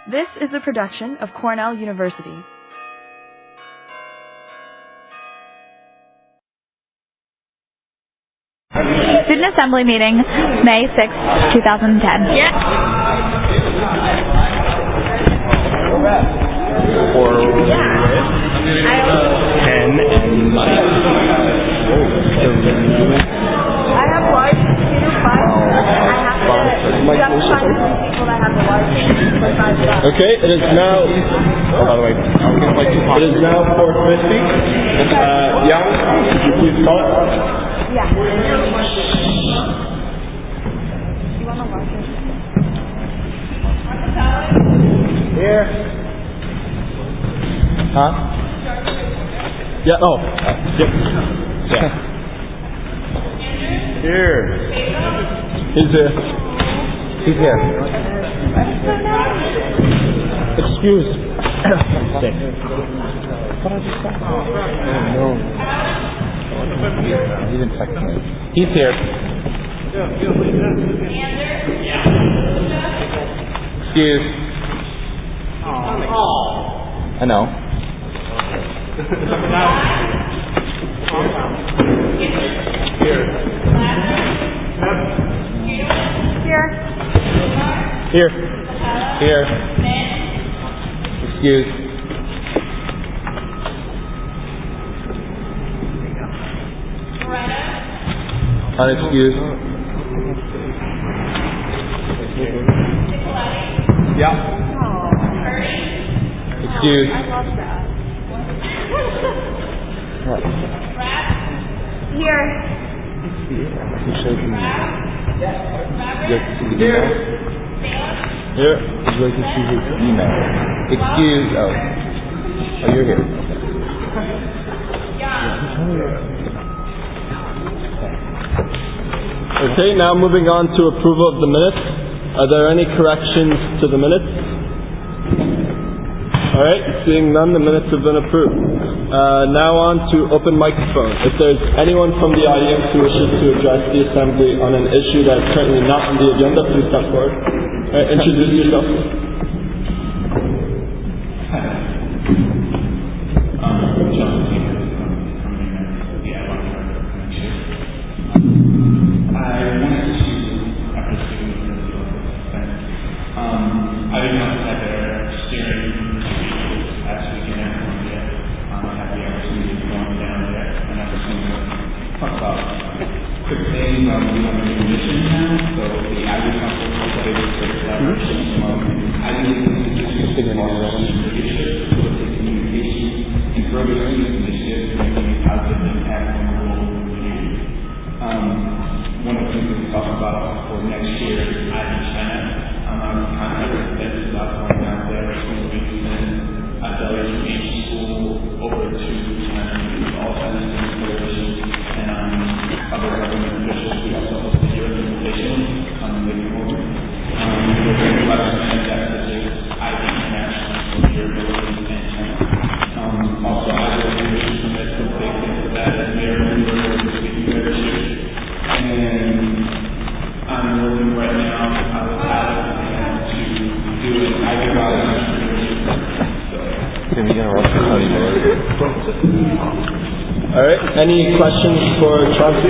This is a production of Cornell University. Student Assembly meeting, May 6th, 2010. Yeah. For 10 and money. I have large computer files. You have to find the people that have the largest for $5. Okay, it is now. Oh, by the way, it is now 4:50. Young, could you please call it? Yeah. You want the largest? Here. Huh? Yeah. Oh. Yep. Yeah. Here. He's here. He's here. Excuse. Sick. What did I just say? Oh no. He didn't text me. He's here. Excuse. I know. Here. Here. Excuse. Unexcused. Yeah. Excuse. I love that. What? Here. He showed me. Here. Here. Would you like to see his email? Excuse. Oh, you're here. Okay, now moving on to approval of the minutes. Are there any corrections to the minutes? Alright, seeing none, the minutes have been approved. Now on to open microphone. If there's anyone from the audience who wishes to address the assembly on an issue that's currently not on the agenda, please step forward. Alright, introduce yourself. Any questions for Chauncey?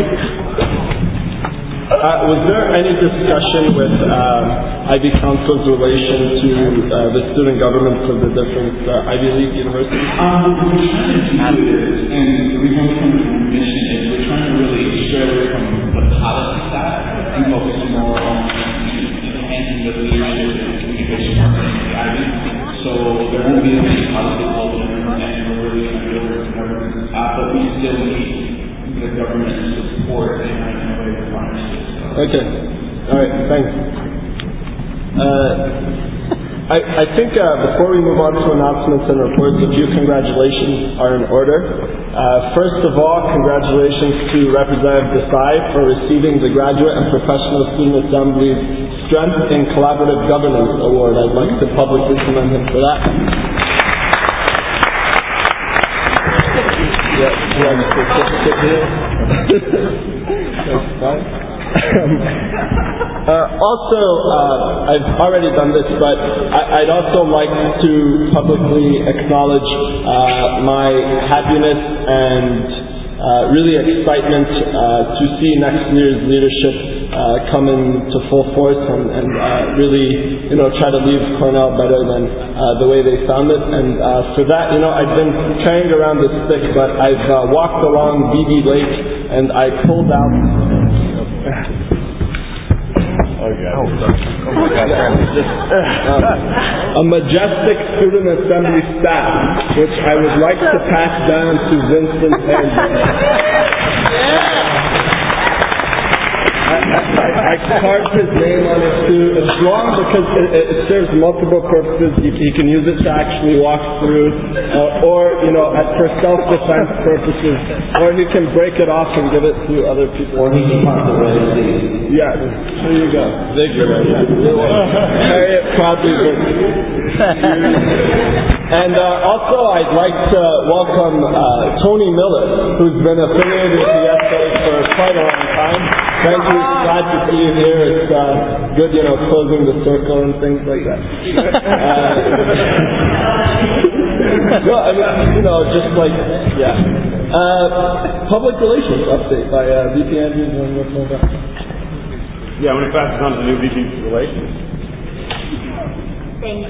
Was there any discussion with Ivy Council's relation to the student governments of the different Ivy League universities? We're trying to do this, and we know from the mission is we're trying to really stray away from the policy side and focus more on enhancing the leadership and communication marketing of the Ivy. So there won't be any policy involvement, and we're really going to do it government. But we still need the government support and innovative partnerships. Okay. All right. Thanks. I think before we move on to announcements and reports, a few congratulations are in order. First of all, congratulations to Representative Desai for receiving the Graduate and Professional Student Assembly's Strength in Collaborative Governance Award. I'd like to publicly commend him for that. Yeah, you have a certificate here. Thanks, Also, I've already done this, but I'd also like to publicly acknowledge my happiness and really excitement to see next year's leadership come into full force and really, try to leave Cornell better than the way they found it. And for that, I've been carrying around this stick, but I've walked along BB Lake and I pulled out. A majestic student assembly staff, which I would like to pass down to Vincent Andrews. I carved his name on it too. It's long because it serves multiple purposes. He can use it to actually walk through, or for self-defense purposes, or he can break it off and give it to other people. Or he can park the Red Sea. Yeah, there you go. Carry it proudly. And also, I'd like to welcome Tony Miller, who's been affiliated with the SA for quite a long time. Thank you. Glad to see you here. It's good, closing the circle and things like that. No, I mean, just like, yeah. Public relations update by VP Andrews and what's all that. Yeah, I'm going to pass this on to the new VP Relations. Thank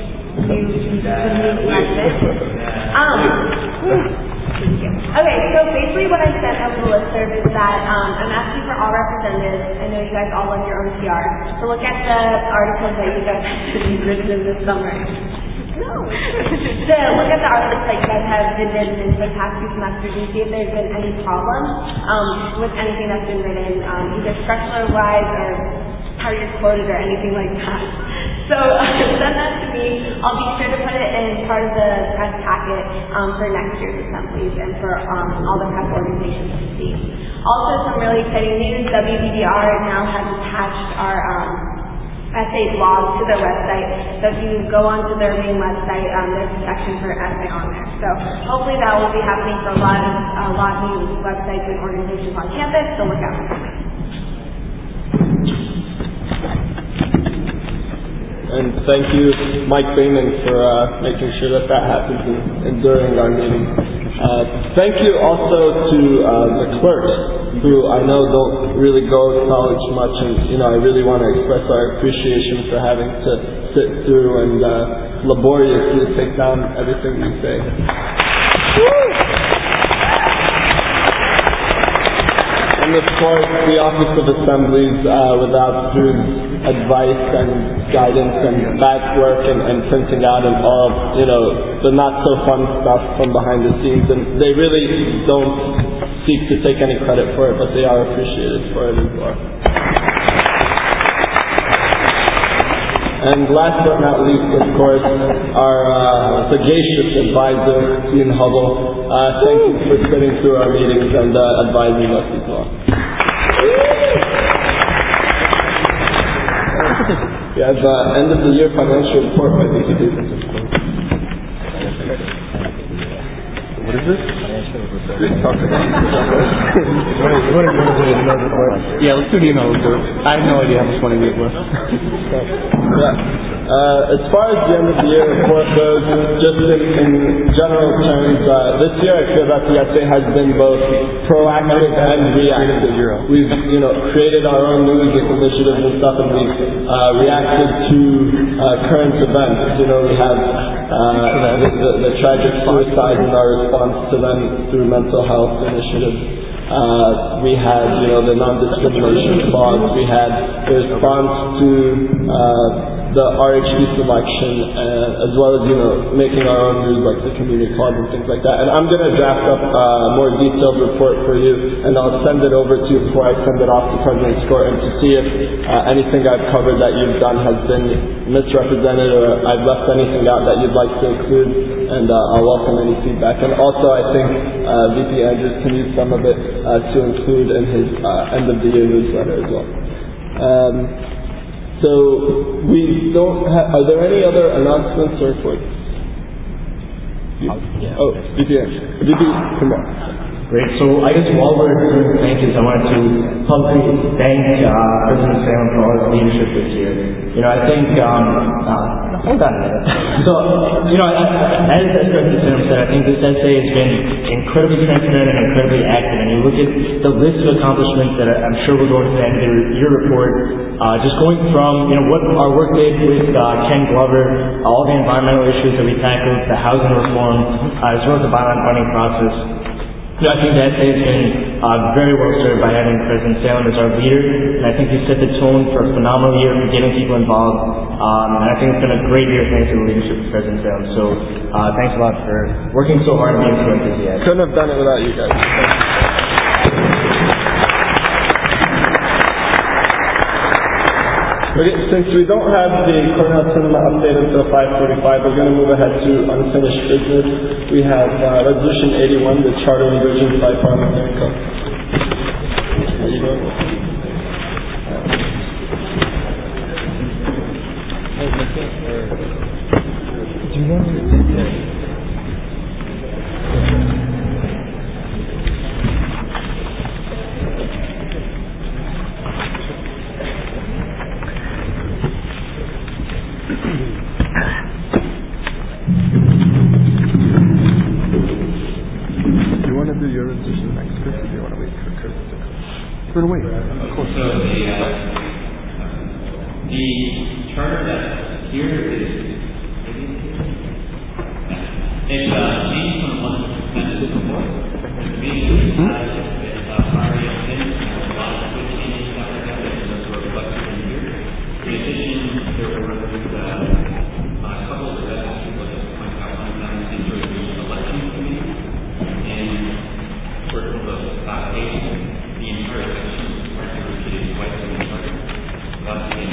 you. Okay, so basically what I sent out the listserv is that I'm asking for all representatives. I know you guys all love your own PR. So look at the articles that you guys have written in this summer. No. So look at the articles that you guys have been written in the past few semesters and see if there's been any problems with anything that's been written, either structure-wise or how you're quoted or anything like that. So send that to me. I'll be sure to put it in part of the press packet for next year's assemblies and for all the press organizations to see. Also, some really exciting news. WBDR now has attached our essay blog to their website. So if you go onto their main website, there's a section for essay on there. So hopefully that will be happening for a lot of new websites and organizations on campus. So look out for that. And thank you, Mike Bayman, for making sure that happens and during our meeting. Thank you also to the clerks, who I know don't really go to college much, and I really want to express our appreciation for having to sit through and laboriously take down everything we say. And of course, the Office of Assemblies, without whose advice and guidance and back work and printing out and all, the not so fun stuff from behind the scenes. And they really don't seek to take any credit for it, but they are appreciated for it as well. And last but not least, of course, our sagacious advisor, Ian Hubble. Thank you for sitting through our meetings and advising us as well. We have end of the year financial report by VP. What is this? Yeah, let's do the email report. I have no idea how much money we have left. As far as the end of the year report goes, just in general terms, this year I feel that the SA has been both proactive and reactive. We've, created our own news initiatives and stuff, and we've reacted to current events. We have the tragic suicides and our response to them through mental health initiatives. We had, the non-discrimination clause. We had the response to the RHD selection, as well as, making our own news like the community club and things like that. And I'm going to draft up a more detailed report for you, and I'll send it over to you before I send it off to President Skorton to see if anything I've covered that you've done has been misrepresented or I've left anything out that you'd like to include, and I'll welcome any feedback. And also, I think VP Andrews can use some of it to include in his end of the year newsletter as well. So we don't are there any other announcements or reports? VP Andrews. VP, come on. Great. So I guess while we're doing thank yous, I wanted to publicly thank President Salem for all his leadership this year. I think, hold on a minute. So, as President Salem said, I think this essay has been incredibly transparent and incredibly active. And you look at the list of accomplishments that I'm sure we'll go into the end of your report, just going from, what our work did with Ken Glover, all the environmental issues that we tackled, the housing reform, as well as the bond funding process. I think that essay has been very well served by having President Salem as our leader, and I think he set the tone for a phenomenal year for getting people involved, and I think it's been a great year thanks to the leadership of President Salem. So thanks a lot for working so hard and being so enthusiastic. Couldn't have done it without you guys. Okay, since we don't have the Cornell Cinema update until 5:45, we're going to move ahead to unfinished business. We have Resolution 81, the Charter and Bridging Site Farming Income. How you doing? Do you know? Turn away. Of course. So the charter that's here is it's changed from the one that's before. The meeting has already been a lot of good changes that were done that were reflected in here. In addition, there were a couple of events people just point out one time into the election committee and for the application. The entire section was repeated twice in the charter. That's in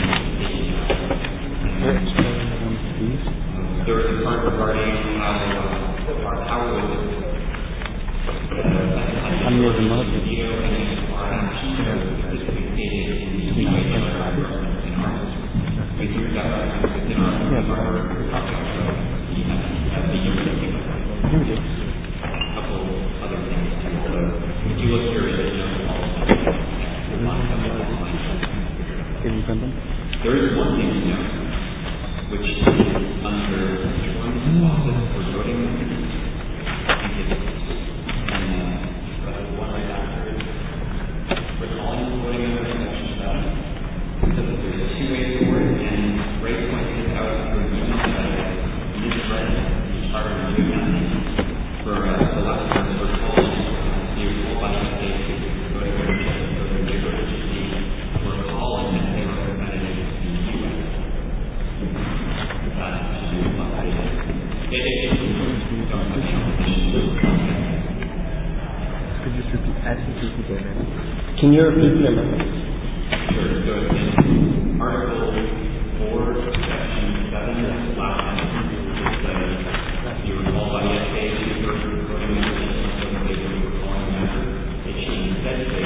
there was a part regarding how our power was I'm using most of it. our actions is dictated in the way that our government in our we do that within our couple other things too. If you look here at there is one thing to note, which is under terms process for voting members. And the one right after is recalling voting members section 7. Because there's a two-way forward, and Ray pointed out for email that I misread the charter and doing that for the last one for calling the recall by the state voting members and voting members to be recalling that they were competitive. Can you repeat the amendment? Sure. So in Article 4, Section 7, last sentence, it says you recall by the SA to voting members and they were recalling members. It should instead say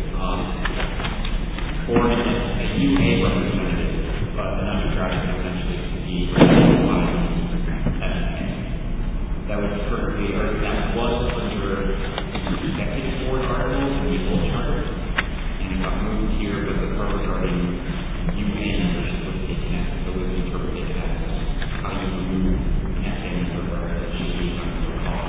for a UA representative, but an undergraduate essentially to be represented by SMA. That would perfectly, or that was under executive board articles in the old charter, and it got moved here with the part regarding UA membership was taken out, so it was interpreted as how you remove an SA member that should be under the call.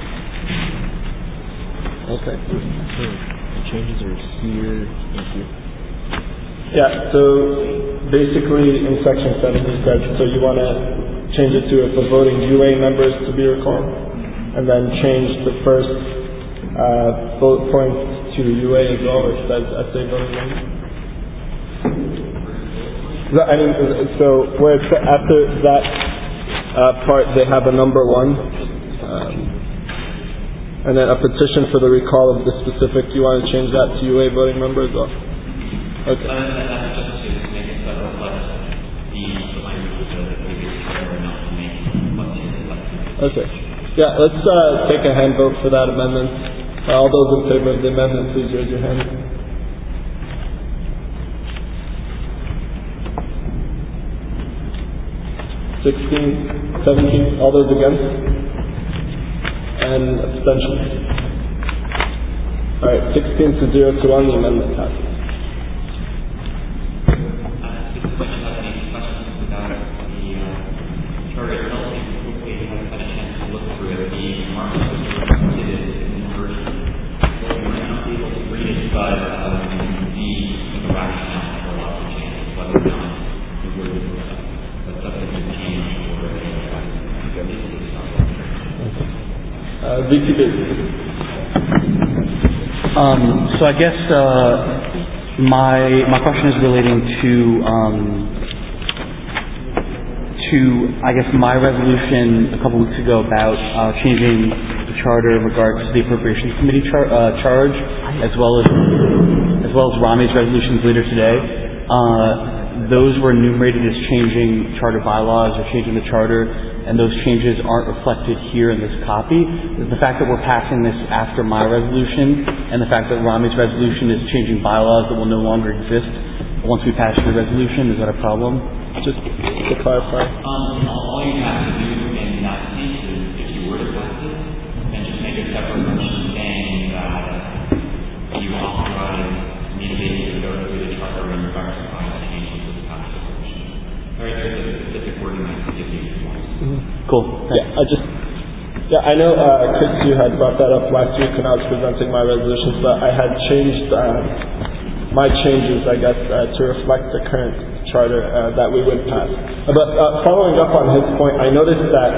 Okay. So the changes are here and here. Yeah, so basically in section 7 you said, so you want to change it to for voting UA members to be recalled, and then change the first bullet point to UA as well, which says SA voting members. I mean, so where it's after that part they have a number 1, and then a petition for the recall of the specific, you want to change that to UA voting member as well? Okay. That's just to make it so that the language of the previous charter not to make what's in it. Okay. Yeah, let's take a hand vote for that amendment. All those in favor of the amendment, please raise your hand. 16, 17, all those against? And abstentions. All right, 16 to 0 to 1, the amendment passes. VTB. So I guess my question is relating to I guess my resolution a couple weeks ago about changing the charter in regards to the Appropriations Committee charge, as well as Rami's resolutions later today. Those were enumerated as changing charter bylaws or changing the charter, and those changes aren't reflected here in this copy. The fact that we're passing this after my resolution and the fact that Rami's resolution is changing bylaws that will no longer exist once we pass your resolution, is that a problem? Just to clarify. All you have to do in that case is, if you were to pass it, then just make a separate motion saying that you authorize communicating to go through the charter in regards to bylaw changes to the past resolution. Very specific wording I can give you. Cool. Yeah, I know, Chris, you had brought that up last week when I was presenting my resolutions, but I had changed my changes, I guess, to reflect the current charter that we would pass. But following up on his point, I noticed that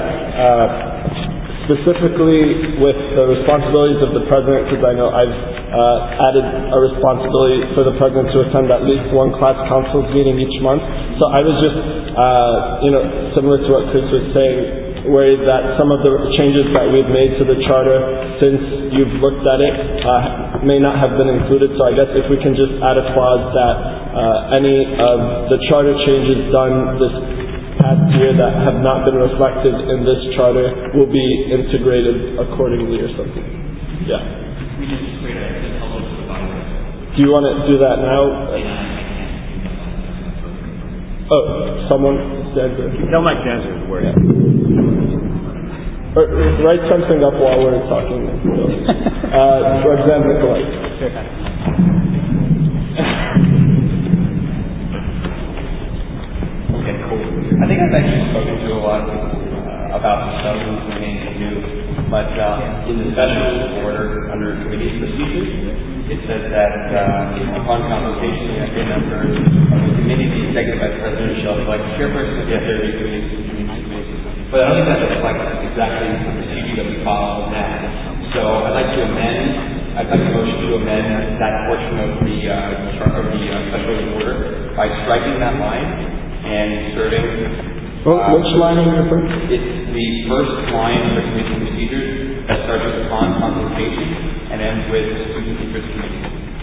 specifically with the responsibilities of the president, because I know I've added a responsibility for the president to attend at least one class council's meeting each month. So I was just, similar to what Chris was saying, worried that some of the changes that we've made to the charter since you've looked at it may not have been included. So I guess if we can just add a clause that any of the charter changes done this past year that have not been reflected in this charter will be integrated accordingly or something. Yeah. Do you want to do that now? Oh, someone said that. Tell Mike to answer the word. Yeah. Or write something up while we're talking. For example, Nikolai. Okay, cool. I think I've actually spoken to a lot of people about the stuff who's remaining to do, but in the special order under committee procedures, it says that upon consultation with the members of the committee, the executive vice president shall elect the chairperson of the FAB committee. But I don't think that reflects exactly the procedure that we follow now. So I'd like to motion to amend that portion of the special order by striking that line and inserting. Which line are you referring to? It's the first line of the committee procedures that starts with upon consultation and ends with student interest committee.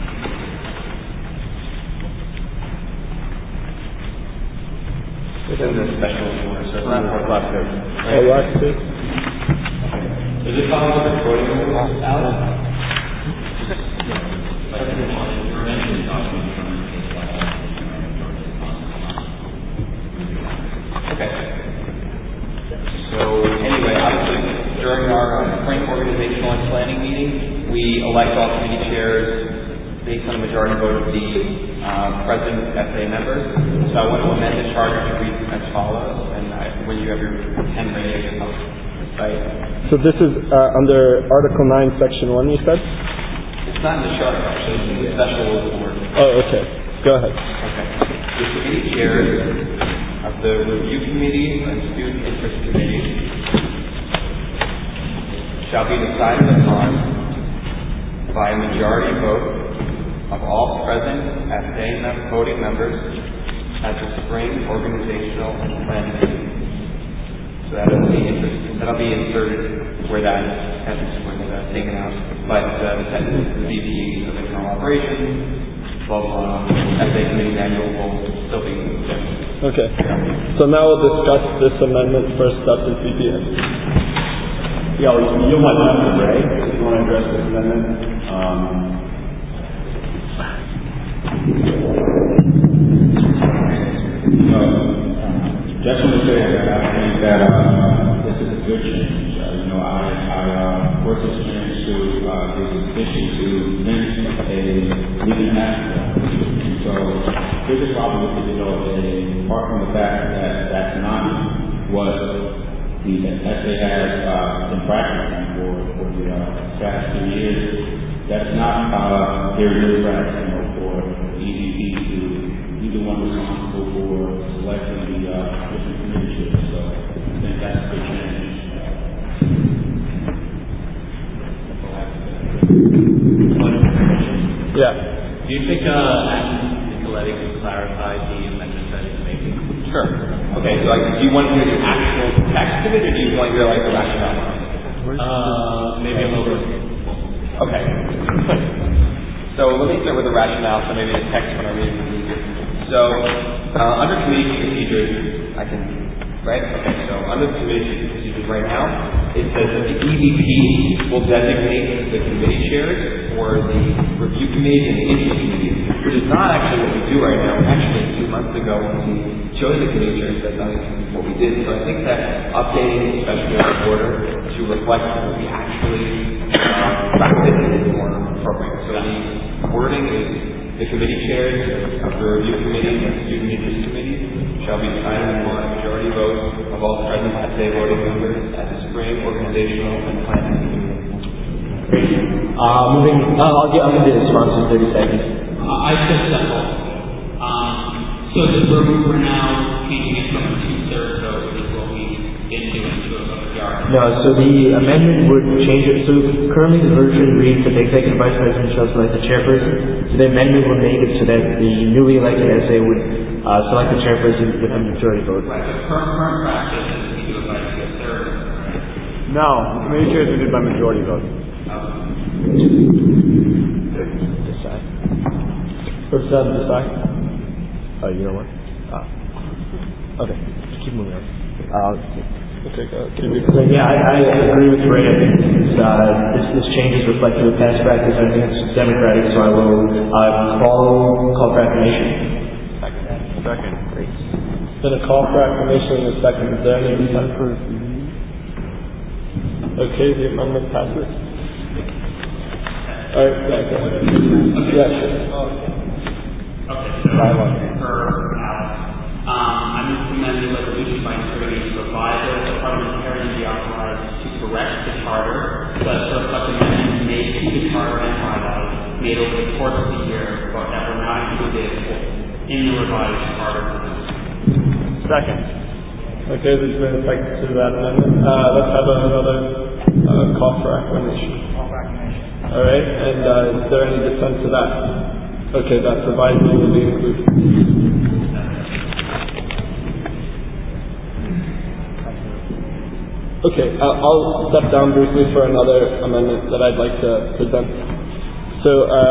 Within the special order, so it's not for last page. Last page. Is it possible to recording the last out? Okay. So anyway, obviously during our spring organizational and planning meeting, we elect all committee chairs based on the majority vote of the president FA members. So I want to amend the charter to read as follows, and when you have your pen ready, I can recite. So this is under Article 9, Section 1, you said? It's not in the charter, actually. It's in the special order. Oh, okay. Go ahead. Okay. The committee chairs of the review committee and student interest committee shall be decided upon by a majority vote of all present voting members at the spring organizational and planning meeting. So that'll be inserted where that sentence was taken out. But the sentence is VP of internal operations, blah blah. FA committee manual will still be there. Okay. So now we'll discuss this amendment. First up is VPN. Yeah, you want to Ray, if you want to address this amendment. Just want to say that I think that this this is a good change. I first experience to is efficient to link a leading national. So biggest problem with the bill is, apart from the fact that that's not what the essay has been practicing for the past 2 years, that's not very good practice, for the EDP to be the one responsible for selecting the different committee chairs. So I think that's a good change. Yeah. Do you think Nicoletti could clarify the amendment that he's making? Sure. Okay, so do you want to hear the actual text of it, or do you want to hear the rationale? Maybe a little bit. Okay. So let me start with the rationale, so maybe the text when I read it easier. So under committee procedures, I can, right? Okay, so under the committee procedures right now, it says that the EVP will designate the committee chairs for the review committee and the interview committee, which is not actually what we do right now. Actually, 2 months ago when we chose the committee chairs, that's not what we did. So I think that updating the special order to reflect what we actually practice is more appropriate. So the wording is the committee chairs of the review committee and student interest committee shall be decided upon a majority vote of all present essay voting members at the spring organizational and planning meeting. Great. I'll give the response in 30 seconds. I said simple. So we're now changing it from a 2/3 vote, which is what we did do, into a majority. No, so the amendment would change it. So currently the version reads that the executive vice president shall select the chairperson. So the amendment would make it so that the newly elected SA would select the chairperson with a majority vote. Right, but current practice is we do it by 2/3. No, committee chairs are did by majority vote. Decide. First time decide. Oh, you know what? Okay, keep moving on. Okay, I agree with Ray. I think this change is reflective of past practice. I think it's democratic, so I will call for acclamation. Second. Great. It's been a call for acclamation in a second. Is there any dissent? Okay, the amendment passes. All right, go ahead. Yeah, sure. Okay, so I move to amend the resolution by inserting a proviso that parliamentarians be authorized to correct the charter, but for such amendments made to the charter and bylaws made over the course of the year, but that were not included in the revised charter. Second. Okay, there's been a second to that amendment. Let's have another call for acclamation. All right, and is there any dissent to that? Okay, that proviso will be included. Okay, I'll step down briefly for another amendment that I'd like to present. So,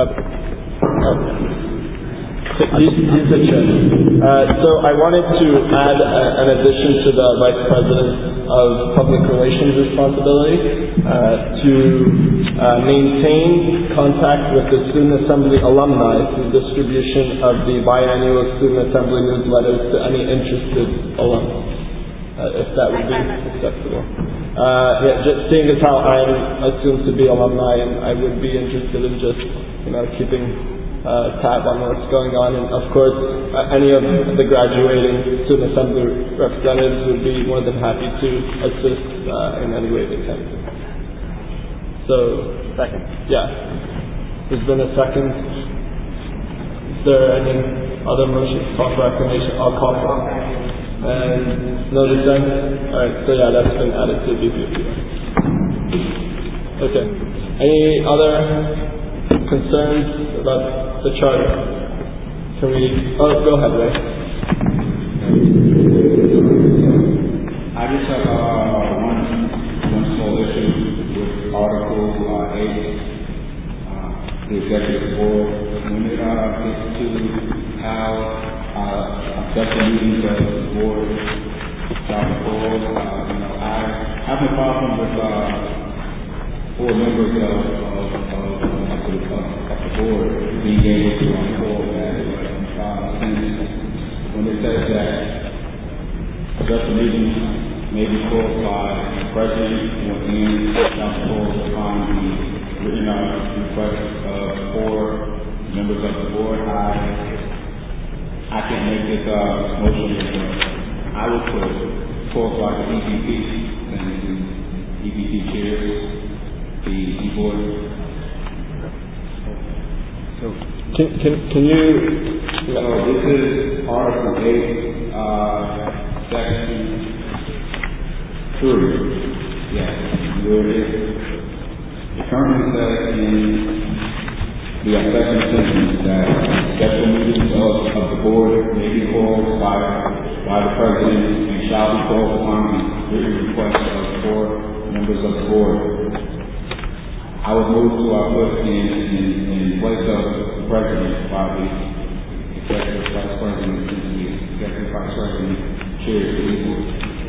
so I wanted to add an addition to the Vice President of Public Relations responsibility to maintain contact with the Student Assembly alumni through distribution of the biannual Student Assembly newsletters to any interested alumni, if that would be acceptable. Just seeing as how I'm assumed to be alumni, and I would be interested in just keeping tab on what's going on, and of course any of the graduating Student Assembly representatives would be more than happy to assist in any way they can. So, second. Yeah. There's been a second. Is there any other motions? Call for acclamation? I'll call for it. And no dissent? Alright, so yeah, that's been added to the BPP. Okay. Any other concerns about the charter? Can we... Oh, go ahead, Ray. I just have one small issue with Article 8, the Executive Board. When it gets to how special meetings of the board shall be called, I have no problem with 4 members of the board being able to call that. Since when it says that special meetings may be called by the President or any shall call upon the written request of 4 members of the board. I can make this motion, but I would call by the EVP and the EVP chairs, the board. So can you? So this is Article 8, Section 3. Yes, where it currently says in the second sentence that special meetings of the board may be called by the President and shall be called upon the written request of 4 members of the board. I would move to put in place of the President by the Executive Vice President and the Executive Vice President chairs the board.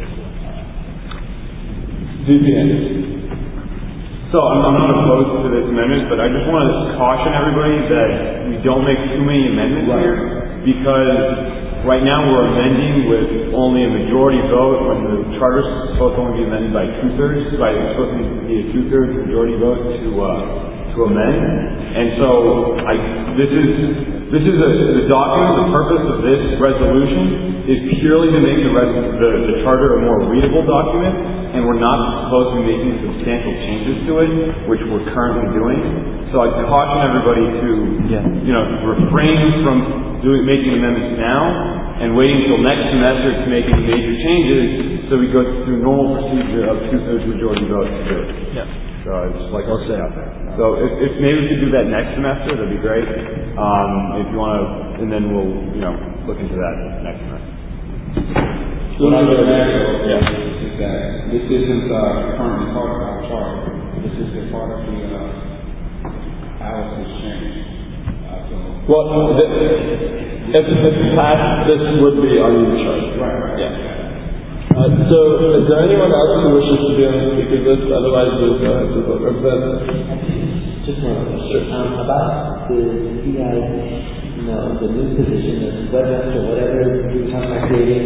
VPN. So I'm not opposed to this amendment, but I just want to caution everybody that we don't make too many amendments here, because right now we're amending with only a majority vote when the charter's supposed to only be amended by 2/3. It's supposed to be a 2/3 majority vote to amend. And so this is the document. The purpose of this resolution is purely to make the charter a more readable document, and we're not supposed to be making substantial changes to it, which we're currently doing. So I caution everybody to refrain from making amendments now and waiting until next semester to make any major changes, so we go through normal procedure of 2/3 majority vote to do it. Yeah. So it's like I'll stay out there. So if maybe we could do that next semester, that'd be great. If you want to, and then we'll look into that next semester. What I would add is that this isn't currently part of our charter. This is a part of the Alice's change. Well, if it's passed, this would be on the charter. Right. Yeah. So, is there anyone else who wishes to be on the speaker list? Otherwise, we'll go ahead to vote. Just one question. About you guys, the new position, the webmaster, whatever you talking about creating.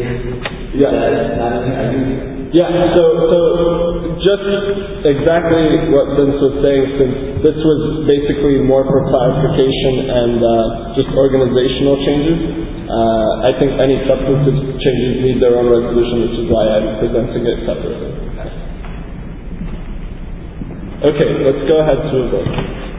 Yeah, so just exactly what Vince was saying, since this was basically more for clarification and just organizational changes, I think any substantive changes need their own resolution, which is why I'm presenting it separately. Okay, let's go ahead to a vote.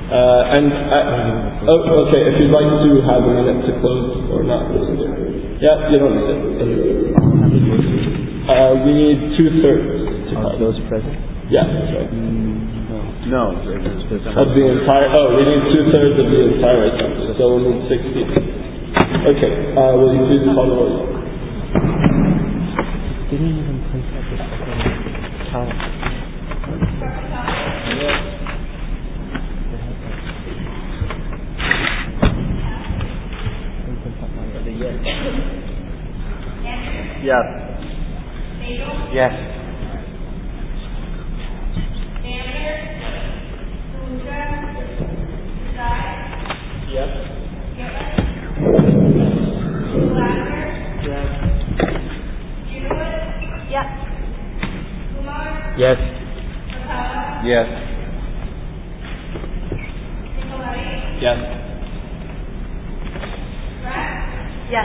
Okay, if you'd like to have a minute to close or not. Yeah, you don't need it. We need 2/3 of those present. Yeah, that's right. No. Of the entire. We need 2/3 of the entire assembly. So we'll need 60. Okay. Will you please call the roll? Didn't even place that the second count. Yes. Yes. Yes. Yes. Yes. Yes.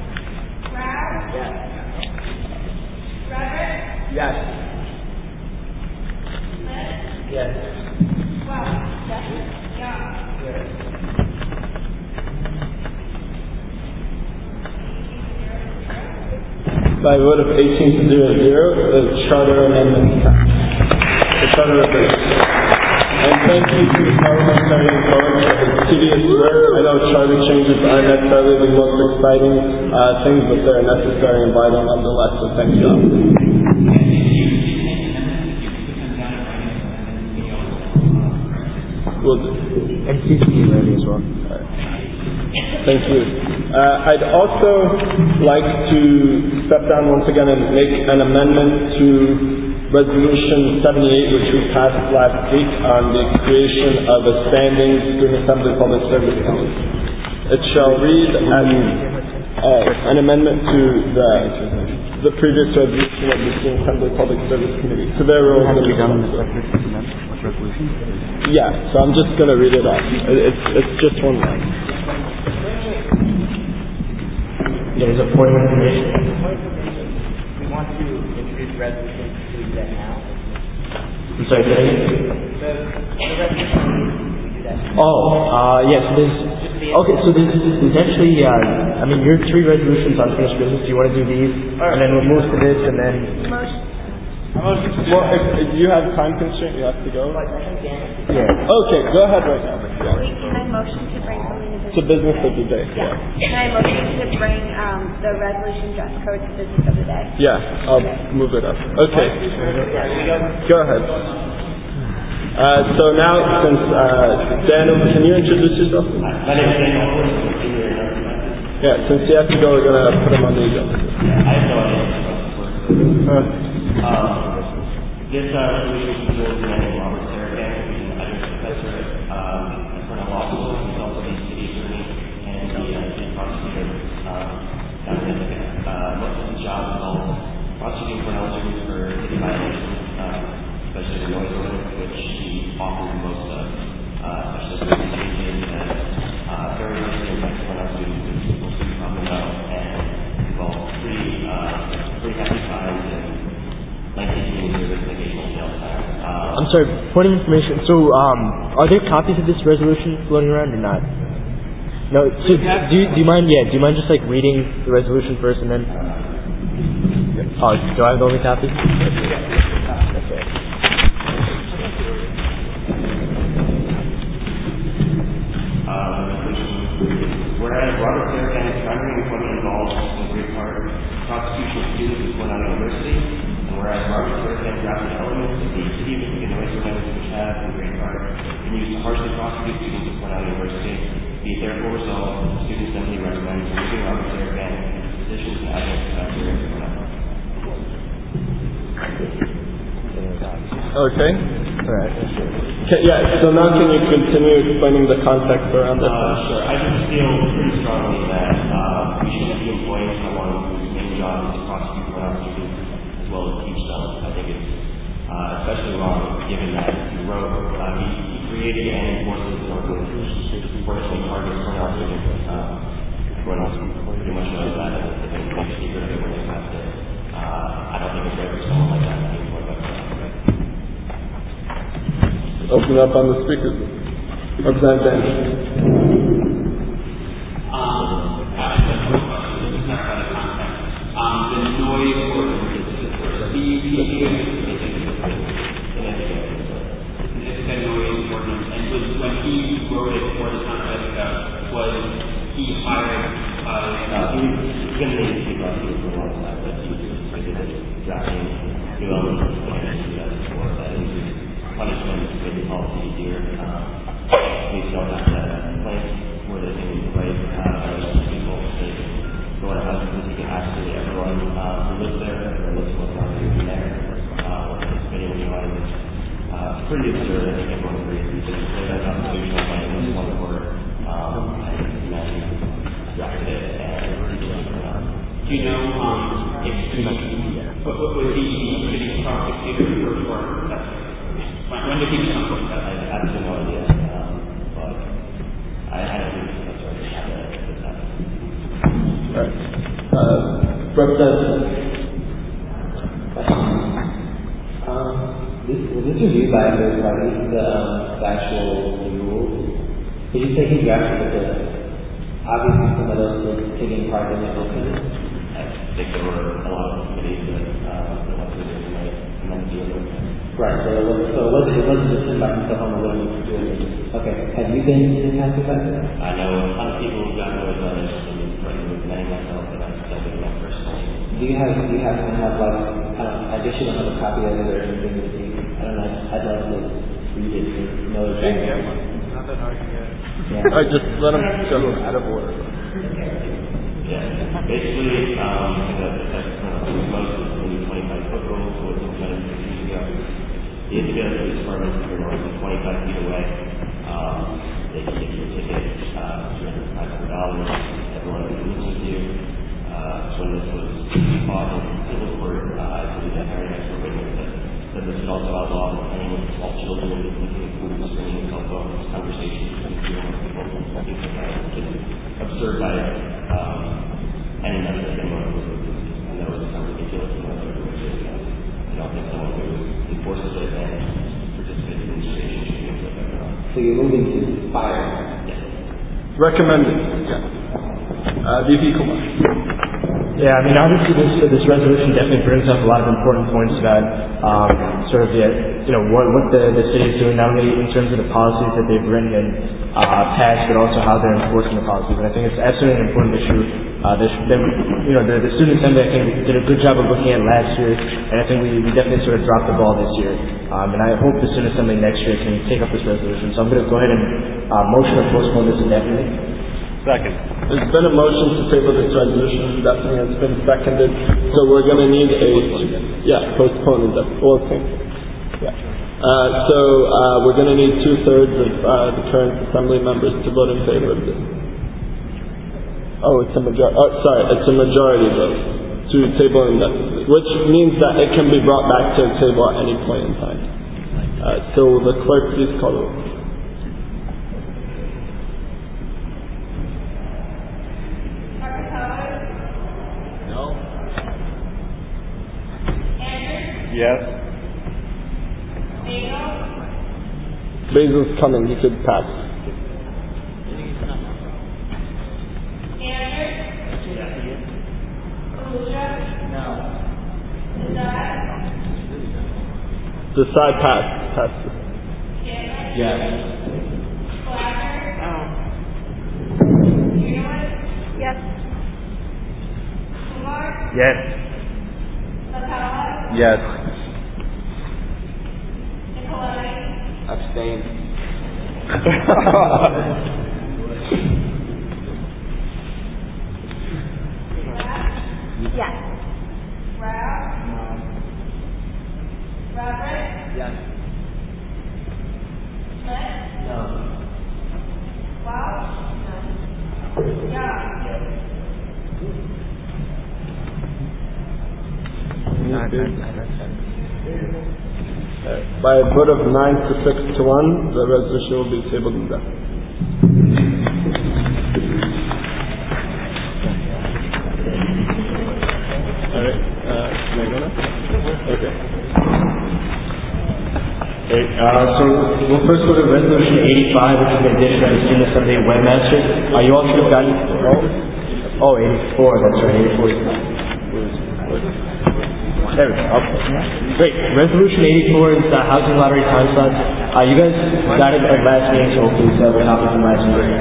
Yes. Yes. By a vote of 18 to 0, the charter amendment passed. The charter agrees. And thank you to the parliamentarian board for the tedious work. I know charter changes aren't necessarily the most exciting things, but they're necessary and vital nonetheless, so thank you. Will do. And CC ready as well. Thank you. I'd also like to step down once again and make an amendment to Resolution 78, which we passed last week on the creation of a standing Student Assembly Public Service Committee. It shall read as an amendment to the the previous resolution of the Student Assembly Public Service Committee. So their role Has to be is done in the separate resolution? yeah, so I'm just going to read it off. It's just one line. There's a point of information. We want to introduce resolutions to do that now. I'm sorry, say again? Yes, so there's actually, your 3 resolutions on finished business. Do you want to do these? And then we'll move to this, and then... Well, if you have time constraint, you have to go. Yeah. Okay, go ahead right now. Can I motion to bring To business of the day. Yeah. Can I motion to bring the resolution dress code to business of the day? Yeah, I'll move it up. Okay. Go ahead. So now, since Daniel, can you introduce yourself? My name is Daniel. Yeah, since you have to go, we're going to put him on the agenda. I have no idea. This resolution concerns the name of Robert Saragan, who's an adjunct professor at Cornell Law School. He's also the city attorney and the city prosecutor down in Ithaca. Most of his job involves prosecuting Cornell students for city violations, especially the noise ordinance, which he authored most of, especially with the changes and very much impact Cornell students, which we'll soon talk about, and involves pretty hefty fines and 19 years of occasional jail time. I'm sorry, point of information. So, are there copies of this resolution floating around or not? No. So, do you mind? Yeah. Do you mind just like reading the resolution first and then? Oh, do I have the only copy? Whereas Robert Saragan's primary employment involves in great part prosecution of students at Cornell University, and whereas Robert Saragan drafted elements of the city of Ithaca noise ordinance which have, in great part, been used to harshly prosecute students at Cornell University, be it therefore resolved that the Student Assembly recommends removing Robert Saragan from his position as adjunct professor at Cornell. Okay. Alright. Yeah, so now can you continue explaining the context around this? Sure. I just feel pretty strongly that we shouldn't be employing someone whose main job is to prosecute Cornell students as well as teach them. I think it's especially wrong given that he created and enforced this organization to personally target Cornell students. Everyone else pretty much knows that. It's a big secret of it when they have it. I don't think it's right for someone like that to be employed by Cornell. Open up on the speakers. Representative Daniel. The noise ordinance, the noise ordinance, and when he wrote it for the contract, was he hired he's going to need to keep up with the long time, but he's drafting new elements and for that punishment with the policy here. Please don't have that place where they can invite people to go to houses. You can actually everyone who lives there or lives close down to be there or participating in the audience. It's pretty absurd. I think everyone agrees. You can say that's constitutional by this one court. And then drafted it and do you know if he was the prosecutor for when did he become professor? I have absolutely no idea, but I don't think that's right. Representative. This reviewed by a third party, the actual rules. Did you say he drafted the obviously some of those was taking part in the open? I think there were a lot of committees that went through this and then deal with it. Right, so it wasn't just him by himself on the way to do it. Okay. Have you been impacted by that? I know a ton of people who got those letters and writing with many myself, and I've still been that personally. Do you have like, I guess you don't have a copy of it or anything to see? I don't know, I'd like to read it to know exactly. Not that hard to get. Yeah. Alright, just let them go out of order. Yeah, basically, the most of the 25-foot rule was implemented 6 years ago. The Ithaca Police Department is more than 25 feet away. They can give you a ticket, $300, $500. Everyone who lives with you. when this was paused, it was for the hearing expert witness that this would also outlaw any small children and include screening cell phones, conversations, and people, things like that. It's absurd by any method of anyone. I know it sounds ridiculous, and I don't think someone who enforces it and participates in administration should be able to figure out. So you're moving to fire? Yes. Recommended. Yeah. VP Kumar. Yeah, I mean, obviously this resolution definitely brings up a lot of important points about sort of what the city is doing, not only in terms of the policies that they've written and passed, but also how they're enforcing the policies. And I think it's absolutely an important issue. The student assembly, I think, did a good job of looking at last year, and I think we definitely sort of dropped the ball this year. And I hope the student assembly next year can take up this resolution. So I'm going to go ahead and motion to postpone this indefinitely. Second. There's been a motion to table this resolution. Definitely has been seconded. So we're going to need postpone indefinitely. Well, we're going to need 2/3 of the current assembly members to vote in favor of this. Oh, it's a majority. Oh, sorry, it's a majority vote to table indefinitely, which means that it can be brought back to the table at any point in time. So will the clerk please call the roll? Yes. Basil's coming. He could pass. Decide pass. Yes. Yes. Yes. Yes. Abstain. Yes. Yes. No. By a vote of 9 to 6 to 1, the resolution will be tabled indefinitely. All right. Can I go now? Okay. So we'll first go to Resolution 85, which is an addition of the Student Assembly Webmaster. You all should have gotten... 84, that's right, 84. There we go. Okay. Great. Resolution 84 is the housing lottery time slots. You guys got it at last meeting, so hopefully you have a copy from last meeting.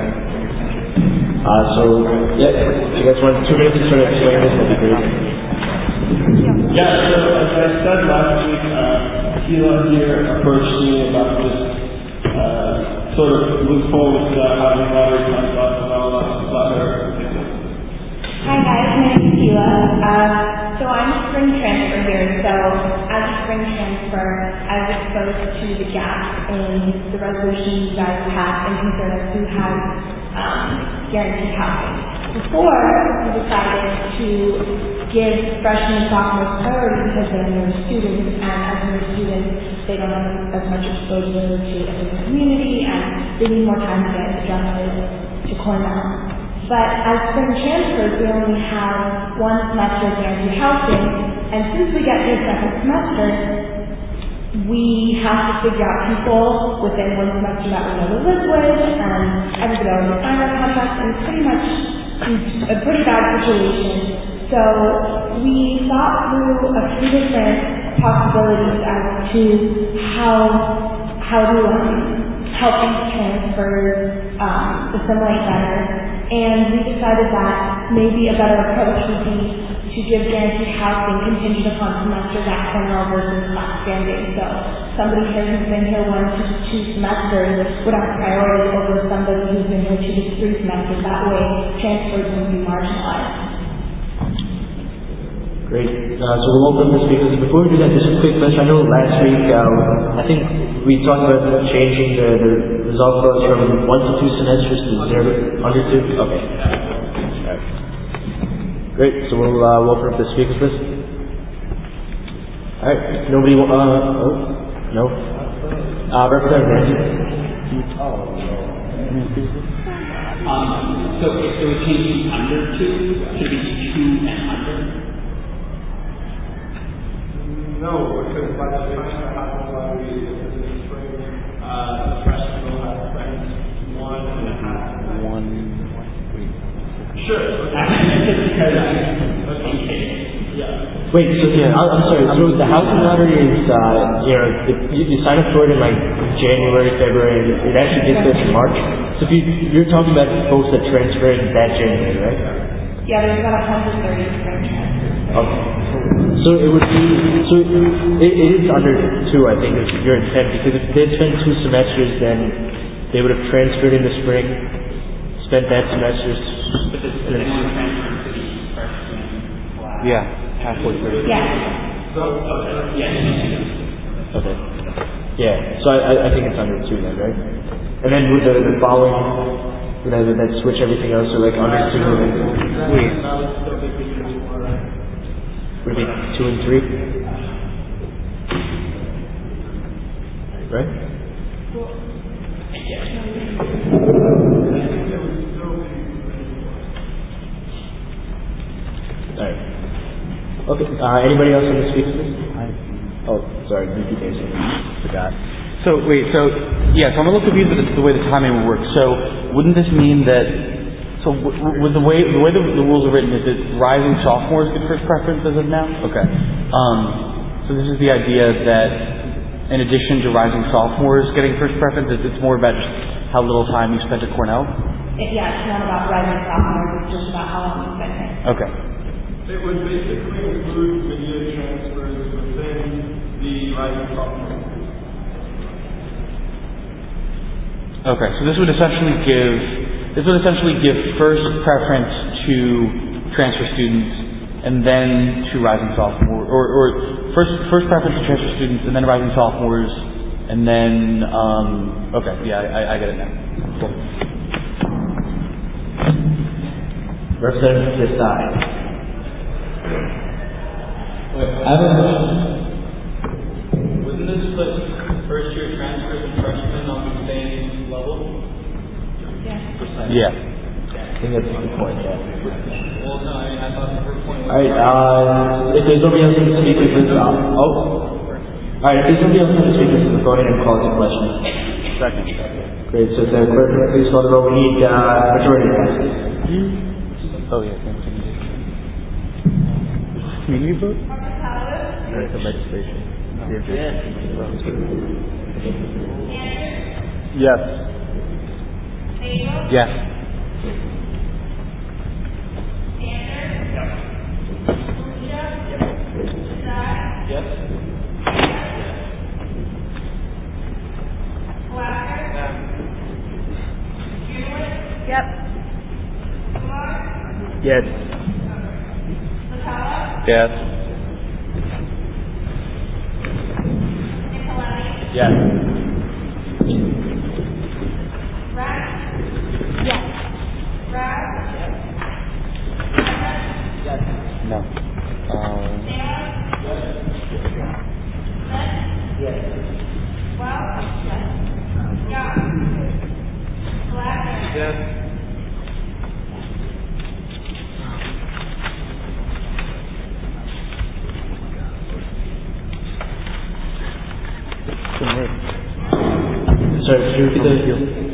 If you guys want 2 minutes to sort of explain this, that'd be great. Yeah, so as I said last week, Keila here approached me about this sort of loophole with the housing lottery time slots, and I'll let her take it. Hi guys, my name is Keila. So I'm a spring transfer here, so as a spring transfer, I was exposed to the gaps in the resolution you guys passed and concerned as who has guaranteed housing. Before, we decided to give freshmen and sophomores priority because they're newer students, and as newer students, they don't have as much exposure to the community, and they need more time to get adjusted to Cornell. But as spring transfers, we only have 1 semester of guaranteed housing, and since we get to the second semester, we have to figure out people within 1 semester that we know to live with, and everybody already signed our contracts, and it's pretty much a pretty bad situation. So we thought through a few different possibilities as to how to help these transfers assimilate better. And we decided that maybe a better approach would be to give guaranteed housing contingent upon semesters at Cornell versus class standing. So somebody here who's been here 1 to 2 semesters would have priority over somebody who's been here 2 to 3 semesters. That way, transfers wouldn't be marginalized. Great. So we'll open the speakers. Before we do that, just a quick question. I know last week, I think we talked about changing the resolve clause from 1 to 2 semesters to 0 under 2. Okay. Great. So we'll open up the speakers list. All right. Nobody. No. Representative Nancy. So if there was changing under 2, should it be 2 and under? No, because by the time that happens when we in the spring, the freshmen will have friends 1.5. Sure. Just because Wait, so I'm sorry. So the housing lottery is, you sign up for it in like January, February. It actually gets there in March. So if you're talking about folks that transfer in that January, right? Yeah, there's about 130 spring transfers. Okay. So it would be, it is under 2, I think, is your intent, because if they spend 2 semesters, then they would have transferred in the spring, spent that semester. But does anyone transfer to the freshman class? Yeah, halfway through. Yeah. Okay. Yeah, so I think it's under 2 then, right? And then with the following, would that switch everything else, so like under 2 and then, wait. Would it be 2 and 3? Right? Alright. Okay, anybody else on the speakers list? Oh, sorry, you guys forgot. So I'm a little confused with the way the timing will work. So wouldn't this mean that, with the way the rules are written, is it rising sophomores get first preference as of now? Okay. So this is the idea that in addition to rising sophomores getting first preference, it's more about just how little time you spent at Cornell? It's not about rising sophomores, it's just about how long you spent there. Okay. It would basically include video transfers within the rising sophomore. Okay, so this would essentially give first preference to transfer students and then to rising sophomores, or first preference to transfer students and then rising sophomores, and then okay, yeah, I get it now. Cool. Representative Desai. I have a question. Wouldn't this put first year transfers and freshmen on the same level? Yeah. I think that's a good point, yeah. Well, no, I thought the first point was... Alright, if there's nobody else in the speakers list, Alright, if there's nobody else in the speakers list, go ahead and call the question. Second. Great, so the clerk, please call the roll. We need majority passes. Oh, yeah. Community vote? Right, the legislation. Yes. Yes. Yep. Yes. Yes. Yes. No. Sorry, could you repeat that?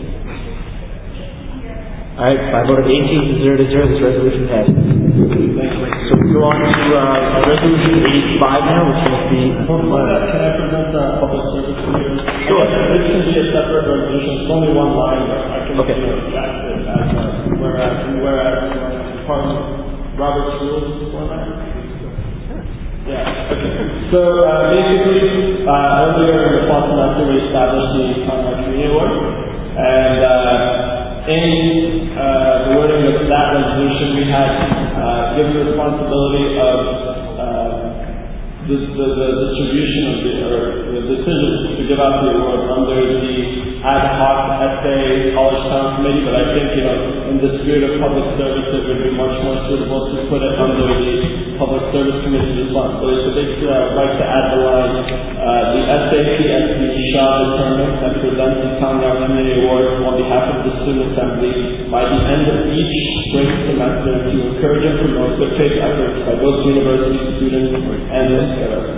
Alright, by a vote of 18 to 0 to 0, this resolution passes. So we go on to resolution 85 now, which is the... Can I present the public service review? Sure. This can be a separate resolution. It's only one line, but I can draft it as whereas Department Robert's rules format. Yeah. Okay. So basically, earlier in the fall semester, we established the Conrad Community Award, and in the wording of that resolution, we had given the responsibility of the distribution of the decision to give out the award under the ad hoc essay college town committee, but I think, in the spirit of public service, it would be much more suitable to put it under the public service committee's responsibility. So basically, I would like to add the line, the SAPSB shall determine and present the town ground committee award on behalf of the student assembly by the end of each spring semester to encourage and promote good faith efforts by both university students and the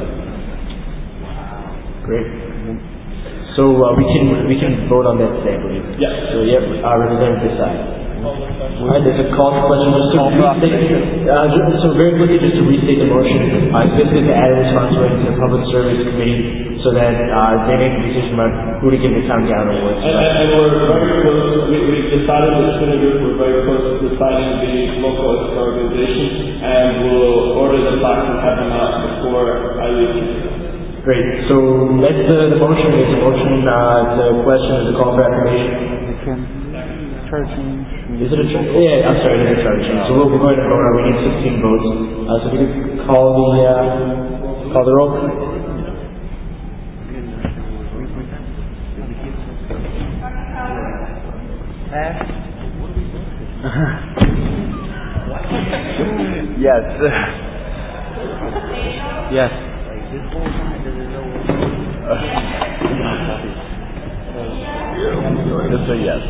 Great. So we can vote on that today, I believe. Yes. So Representative Desai. Alright, there's a call for question just to restate. So very quickly, just to restate the motion, it's basically to add a responsibility to the Public Service Committee so that they make a decision about who to give the town gown awards. And we're very close. We've decided with the student group, we're very close to deciding the local organization, and we'll order the plaques and have them out before I leave. Great. So let's the motion is a motion to question the call for affirmation. Charge change. Is it a charge? Yeah, I'm sorry, it is a charge change. So we'll go ahead and vote on. We need 16 votes. So we can call the roll. Yes. Yes. Just say yes.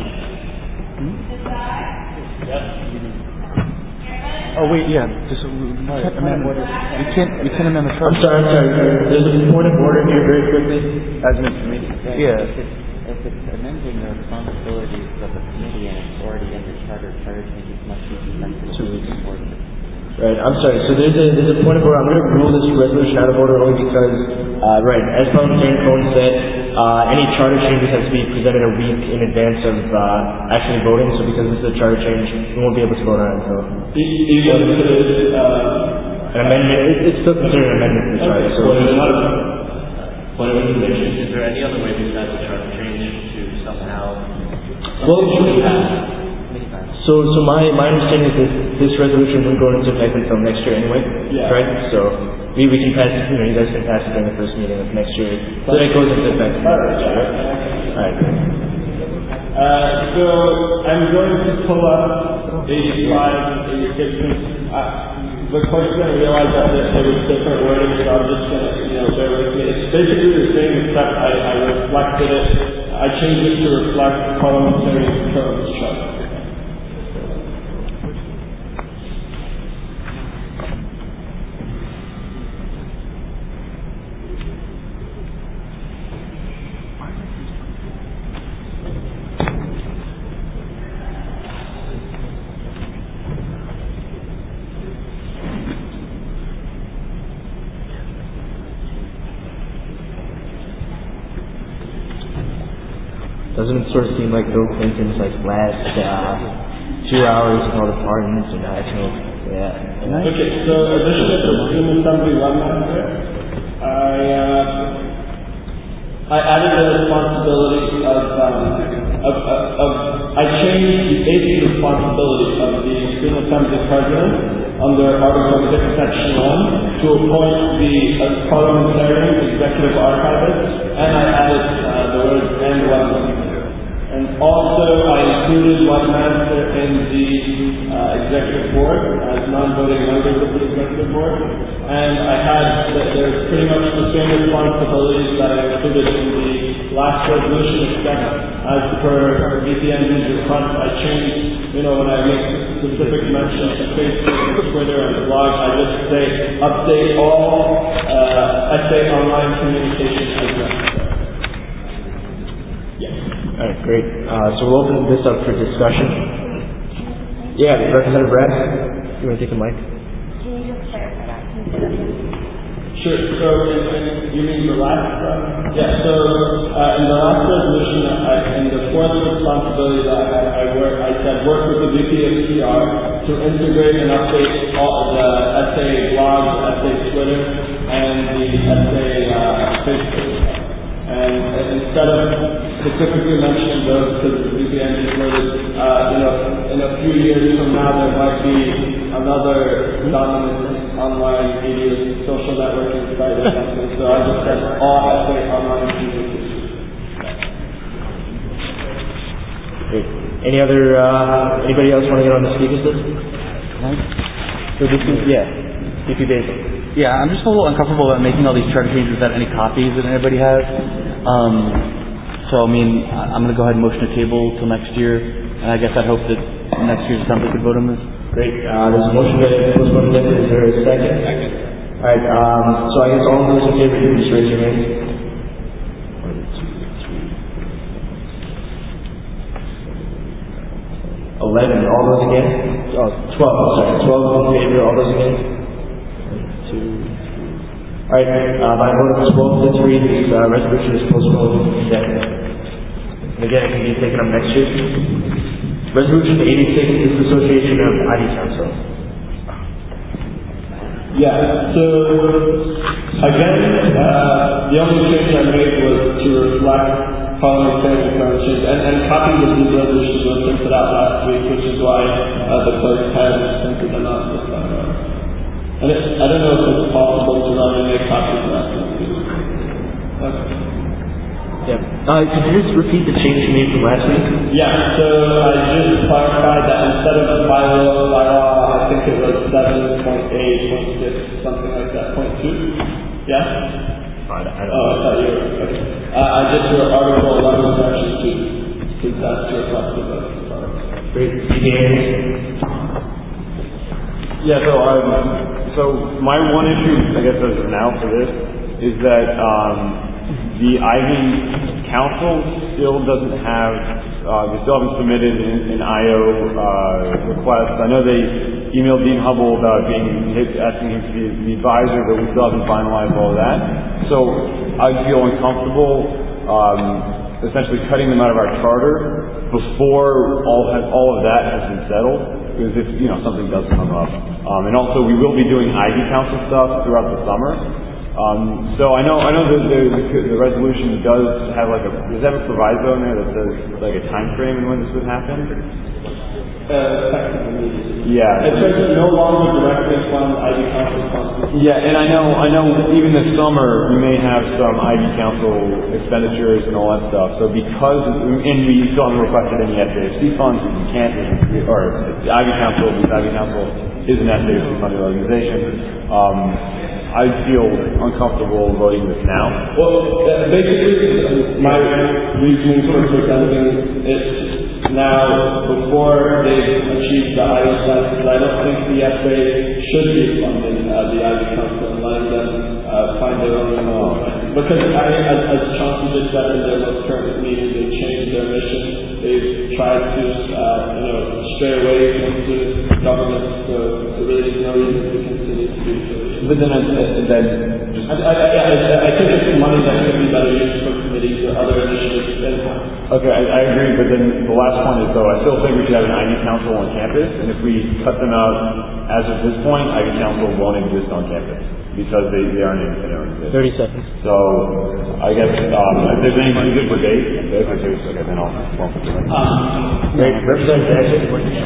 Oh wait, yeah. Just we can't amend. We can't amend the charge. I'm sorry. There's a point of order here, very quickly. As an committee. Yeah. If it's amending the responsibilities of the committee and it's already in the charter, charge changes must be presented to the board. Right, I'm sorry. So there's a point of order. I'm going to rule this resolution out of order only because, as Parliamentarian Cohen said, any charter changes has to be presented a week in advance of actually voting. So because this is a charter change, we won't be able to vote on it until. Even if it is an amendment, it's still considered an amendment to the charter. So there's not a point of information. Is there any other way besides the charter change to somehow? So my understanding is that this resolution won't go into effect until next year anyway, right? So we can pass it, you guys can pass it during the first meeting of next year. So that it goes into effect next year, right? Alright. So I'm going to pull up 85 and 86. The clerk's going to realize that there was different wording, so I'm just going to, bear with me. It's basically the same, except I reflected it. I changed it to reflect parliamentary terms chart. Doesn't it sort of seem like Bill Clinton's last 2 hours with all the pardons and national, Okay, so additionally to the Student Assembly webmaster, I added the responsibility I changed the basic responsibility of the Student Assembly President under Article 6, Section 1 to appoint the parliamentarian executive archivist, and I added the word and webmaster. And also, I included webmaster in the executive board as non-voting members of the executive board. And I had, there's pretty much the same responsibilities that I included in the last resolution, except as per VPN's request, I changed, when I make specific mention to Facebook and Twitter and the blog, I just say, update all essay online communication as well. Alright, great. So we'll open this up for discussion. Yeah, Representative Brad, you want to take the mic? Can you just clarify that? Sure. So, you mean the last? So in the last resolution, in the fourth responsibility that I said work with the VP of PR to integrate and update all the essay blogs, essay Twitter, and the essay Facebook. And instead of specifically mentioning those, because the VPN just noted, in a few years from now there might be another dominant online media social networking site or something. So I just said all essay online media. Great. Any other, anybody else want to get on the speakers list? So this is, CP Basil. Yeah, I'm just a little uncomfortable about making all these charter changes without any copies that anybody has. So, I mean, I'm going to go ahead and motion to table till next year, and I guess I hope that next year's assembly could vote on this. Great. There's a motion to postpone it. Is there a second? Second. All right. So I guess all of those in favor, you just raise your hand. 11. All those against? 12. Sorry. 12 in favor. All those against? 1, 2, 3. All right. By a vote of 12 to 3, this resolution is postponed indefinitely. And again, it can be taken up next year. Resolution 86 is the Association of ID Council. Yeah, so again, the only change I made was to reflect parliamentary concerns, and copies of these resolutions were printed out last week, which is why the clerk had printed them out this time around. And I don't know if it's possible to run and make copies of that. Okay. Yeah. Could you just repeat the change you made from last week? Yeah, so I just clarified that instead of by law, I think it was 7.8, 0.6, something like that, 0.2. Yeah? I thought you were, okay. I just wrote Article 11, Section 2, since that's reflective of the article. Great. Yeah, so my one issue, I guess, as of now for this, is that the Ivy Council still doesn't have, they still haven't submitted an IO request. I know they emailed Dean Hubble about asking him to be the advisor, but we still haven't finalized all of that. So I feel uncomfortable essentially cutting them out of our charter before all of that has been settled, because if something does come up. And also we will be doing Ivy Council stuff throughout the summer. So I know the resolution does have does have a proviso in there that says like a time frame and when this would happen? Yeah. It says no longer directly fund Ivy Council funds. Yeah, and I know even this summer we may have some Ivy Council expenditures and all that stuff. So because, and we still haven't requested any SAFC funds, we can't, or the Ivy Council is an SAFC funded organization. I feel uncomfortable voting this now. Well, basically, my reasoning for presenting it now before they've achieved the IO status, I don't think the FA should be funding the Ivy Council and letting them find their own money. Because as Chauncey just said in their most current meeting, they changed their mission. They've tried to, stray away from the government, so really there's no reason to continue to do so. But then just... I think it's money that could be better used for committees or other initiatives. Okay, I agree, but then the last point is, though, I still think we should have an Ivy Council on campus, and if we cut them out as of this point, Ivy Council won't exist on campus, because they aren't exist. 30 seconds. So, I guess, if there's any good debate, okay, then I'll put it in. Great. Representative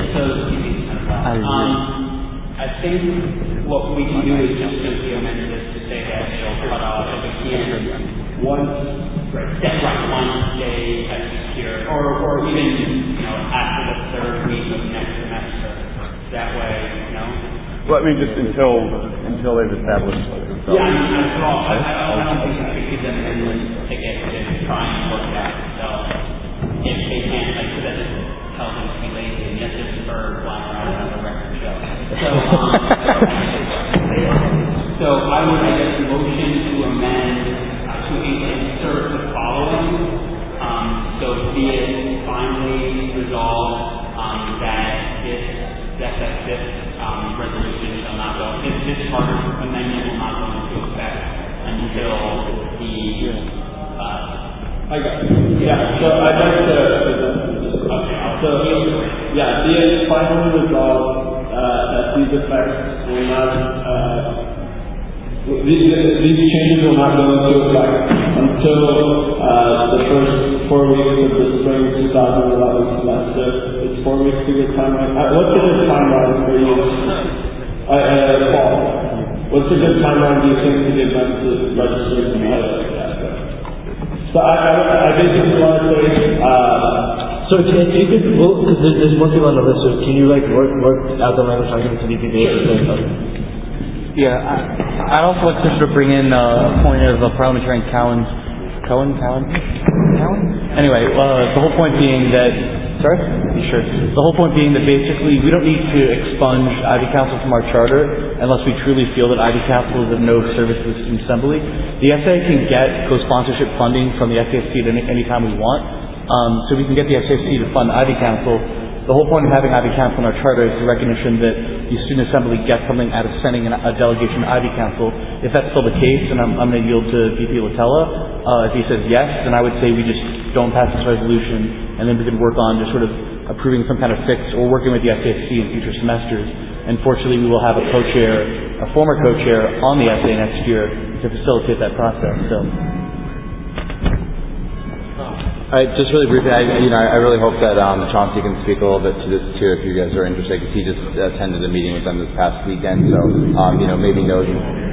I think what we can do is just simply amend this to say that they'll cut off if it can once they execute, or even after the third week of next semester. That way, Well, I mean, just until they've established themselves. Yeah, I don't think we could give them an endless ticket to try and work that themselves. If they can't, so that just tells them to be lazy and get this bird flying around on the record show. So I would, motion to amend to insert the following. So be it finally resolved that this resolution shall not go. This charter amendment will not go into effect until the. I got it. Yeah. So I'd like to. Be it finally resolved that these effects will not. These changes will not go into effect until the first 4 weeks of the spring 2011 semester. It's 4 weeks to get timeline. What's the timeline for you? Fall. What's a good timeline, do you think, to get them to register to be head of that? So I basically want to say, so if you could, because there's more people on the list, so can you work out the language argument to be Yeah, I'd also like to sort of bring in a point of parliamentarian Cowan? Anyway, the whole point being that, sorry? You sure? The whole point being that basically we don't need to expunge Ivy Council from our charter unless we truly feel that Ivy Council is of no service to the Student Assembly. The SA can get co-sponsorship funding from the SASC at any time we want. So we can get the SASC to fund Ivy Council. The whole point of having Ivy Council in our charter is the recognition that the Student Assembly gets something out of sending a delegation to Ivy Council. If that's still the case, then I'm going to yield to VP Latella. If he says yes, then I would say we just don't pass this resolution, and then we can work on just sort of approving some kind of fix or working with the SASC in future semesters. And fortunately, we will have a former co-chair on the SA next year to facilitate that process. So. Just really briefly, I really hope that Chauncey can speak a little bit to this too, if you guys are interested, because he just attended a meeting with them this past weekend, so maybe knows.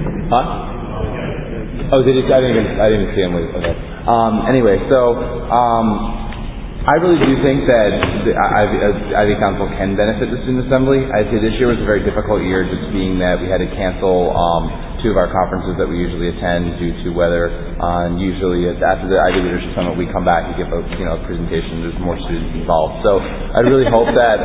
Huh? Oh, did he? I didn't even see him. Okay. Anyway, so I really do think that the Ivy Council can benefit the Student Assembly. I'd say this year was a very difficult year, just being that we had to cancel 2 of our conferences that we usually attend due to weather. And usually after the Ivy Leadership Summit, we come back and give a presentation. There's more students involved. So I really hope that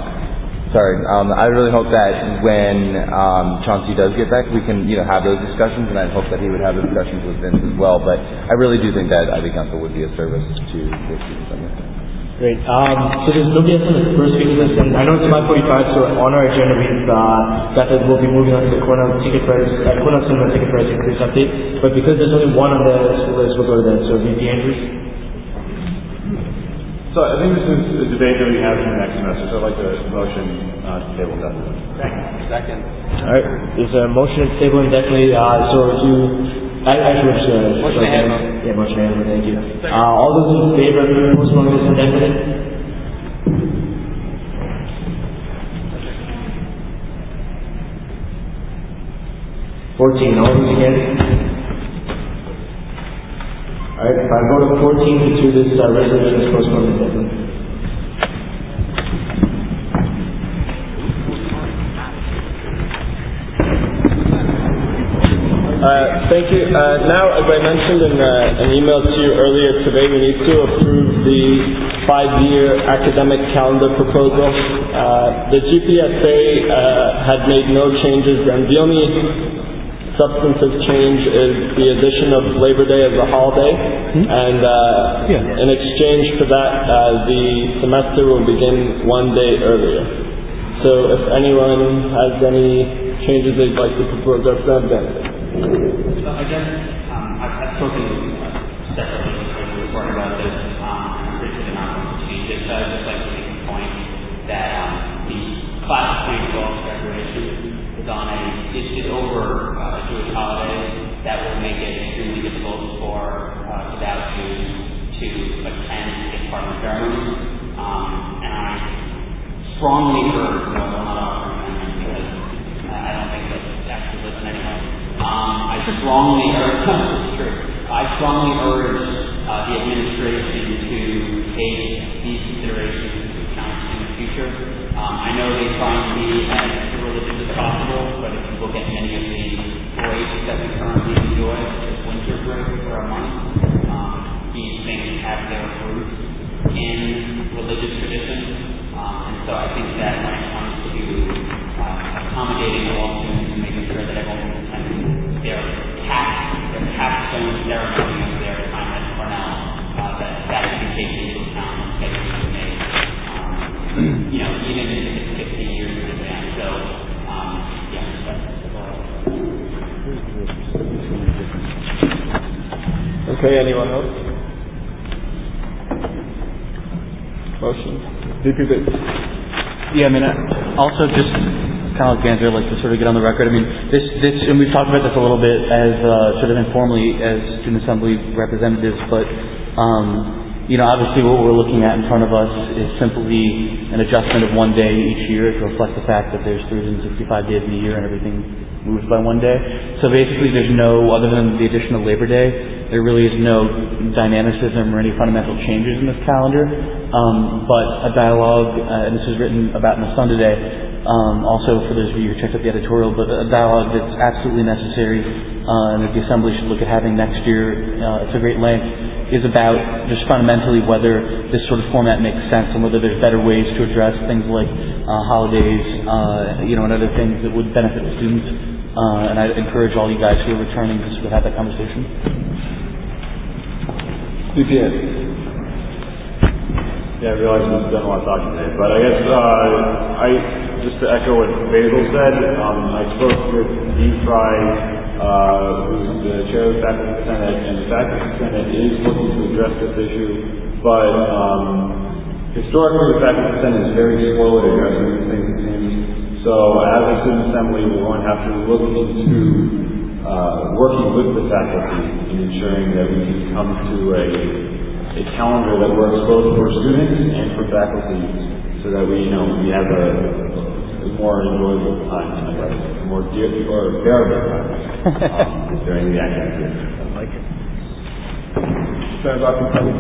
I really hope that when Chauncey does get back, we can have those discussions, and I hope that he would have the discussions with Vince as well. But I really do think that Ivy Council would be a service to the students. Great. So there's nobody else on the first speaker list, and I know it's 5:45, so on our agenda we've got that we'll be moving on to the Cornell Cinema Ticket Price Increase update. But because there's only one on the list, we'll go to that. So VP Andrews. So I think this is a debate that we have in the next semester, so I'd like to motion to table indefinitely. Second. All right. There's a motion to table indefinitely. So if you motion to handle. Thank you. All those in favor of postponing this indefinitely? All those against? All right. If I vote of 14 to 2, this resolution is postponed indefinitely. Thank you. Now, as I mentioned in an email to you earlier today, we need to approve the 5-year academic calendar proposal. The GPSA had made no changes, and the only substantive change is the addition of Labor Day as a holiday. And in exchange for that, the semester will begin 1 day earlier. So if anyone has any changes they'd like to propose, that's not benefit. So again, I've spoken separately with the report about this. I'm pretty sure they're not going to change it. So I'd just like to make the point that the class of 2012 graduation is over a Jewish holiday. That will make it extremely difficult for devout Jews to attend a parliament ceremony. And I strongly urge, no, I'm not offering amendment because I don't think that's actually listen anyway. I strongly urge the administration to take these considerations into account in the future. I know they try to be as religious as possible, but if you look at many of the breaks that we currently enjoy, such as winter break for a month, these things have their roots in religious tradition. And so I think that when it comes to accommodating all students and making sure that everyone can attend their capstone ceremony of their time at Cornell, that should be taken into account and schedules are made. Even if it's 15 years in advance. So, Okay, anyone else? Motion? VP Bates. Yeah, also just kind of like Andrew, like to sort of get on the record. This, and we've talked about this a little bit as sort of informally as Student Assembly representatives, but Obviously what we're looking at in front of us is simply an adjustment of one day each year to reflect the fact that there's 365 days in a year and everything moves by one day. So basically there's no, other than the addition of Labor Day, there really is no dynamicism or any fundamental changes in this calendar. But a dialogue, and this was written about in the Sun today, also for those of you who checked out the editorial, but a dialogue that's absolutely necessary and that the Assembly should look at having next year, it's a great length, is about just fundamentally whether this sort of format makes sense and whether there's better ways to address things like holidays, and other things that would benefit students. And I encourage all you guys who are returning to sort of have that conversation. CPN. Yeah, I realize we've done a lot of talking today, but I guess just to echo what Basil said, I spoke with Dean Fry, who's the chair of the Faculty Senate, and the Faculty Senate is looking to address this issue, but historically the Faculty Senate is very slow at addressing these things, it seems. So as a student assembly, we're going to have to look into working with the faculty in ensuring that we can come to a calendar that works both for students and for faculty, so that we have a more enjoyable time, a more bearable time during the academic year. I like it. Sorry, Dr. Kelly.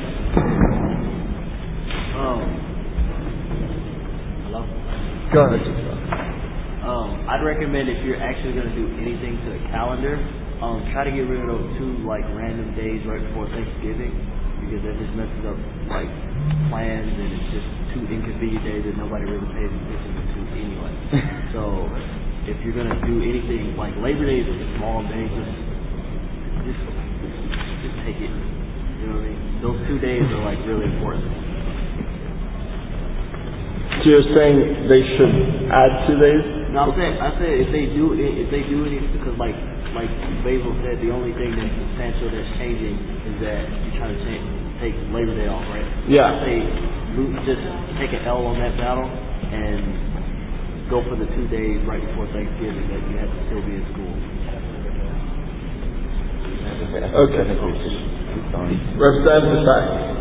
Hello? Go ahead. I'd recommend if you're actually going to do anything to the calendar, try to get rid of those two random days right before Thanksgiving, because that just messes up plans, and it's just two inconvenient days that nobody really pays attention to anyway. So if you're going to do anything Labor Day is a small day, just take it. You know what I mean? Those 2 days are really important. So you're saying they should add 2 days? No, I said if they do anything, because like Basil said, the only thing that's substantial that's changing is that you're trying to take Labor Day off, right? Yeah. I say just take an L on that battle and go for the 2 days right before Thanksgiving that you have to still be in school. Okay. Representative Desai.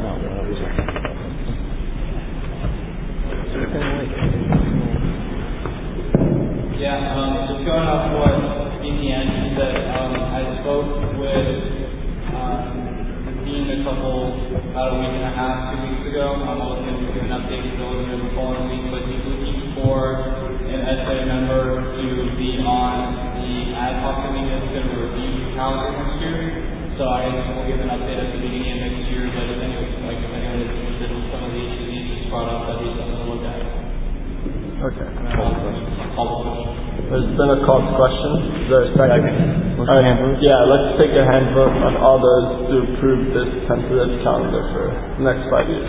Yeah, just going off what BPN said, I spoke with the dean about a week and a half, 2 weeks ago. I was going to give an update to those in the following week, but he's looking for an essay member to be on the ad hoc committee that's going to review the calendar next year. So I guess we'll give an update at the beginning of next year, but if anyone is interested in some of the issues he just brought up, that he's going to look at. Okay. Call the question. There's been a call to question. Is there a second? All right. Yeah, let's take a hand vote on all those to approve this tentative calendar for the next 5 years.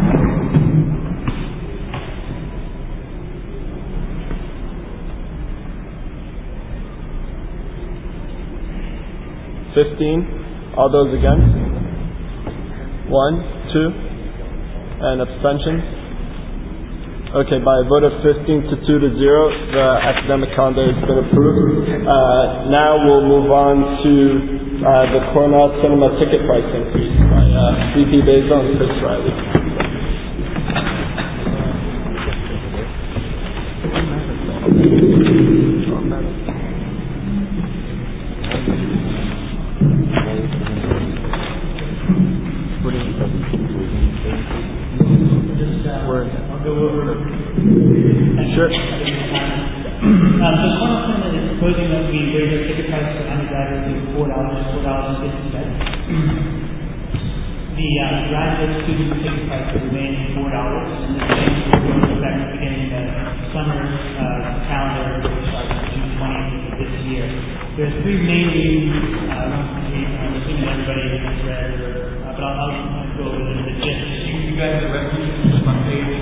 All those against? 1, 2, and abstentions? Okay, by a vote of 15 to 2 to 0, the academic calendar has been approved. Now we'll move on to the Cornell Cinema ticket price increase by VP Basil and Chris Riley. Sure. So Cornell Cinema is proposing that we raise our ticket price for undergraduates to $4.50. The graduate student ticket price will remain $4, and this change will go into effect beginning the summer calendar, which starts June 20th of this year. There's 3 main reasons. I'm assuming everybody has read, but I'll go over the gist. You guys are resolutions on page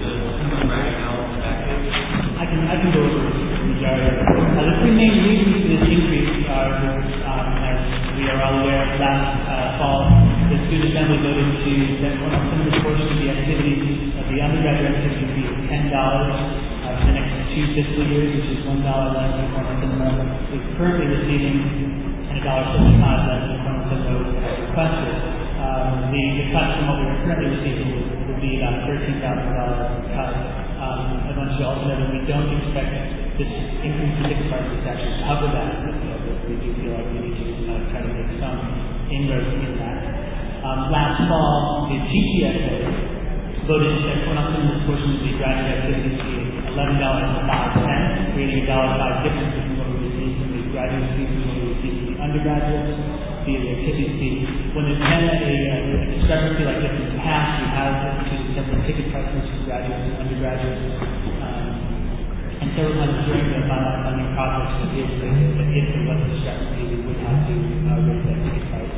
I can go over the majority. The 3 main reasons for this increase are, as we are all aware, last fall, the Student Assembly voted that some of the portion of the activities of the undergraduate activity fee is $10 for the next 2 fiscal years, which is $1 less than Cornell Cinema is currently receiving, and $1.75 less than Cornell Cinema has requested. The the cut from what we are currently receiving would be about $13,000 cut. I want you to also know that we don't expect this increase in ticket prices to actually cover that. We do feel like we need to try to make some inroads in that. Last fall, the GTSA voted that Cornell Cinema's portion of the graduate activity fee is $11.05, creating a $1.05 difference between what we receive from the graduate students and what we receive from the undergraduates via the activity fee. When there's been a discrepancy like this in the past, we have instituted separate ticket prices for graduates and undergraduates. And several times during the final funding process, if there was a discrepancy, we would have to raise that ticket price.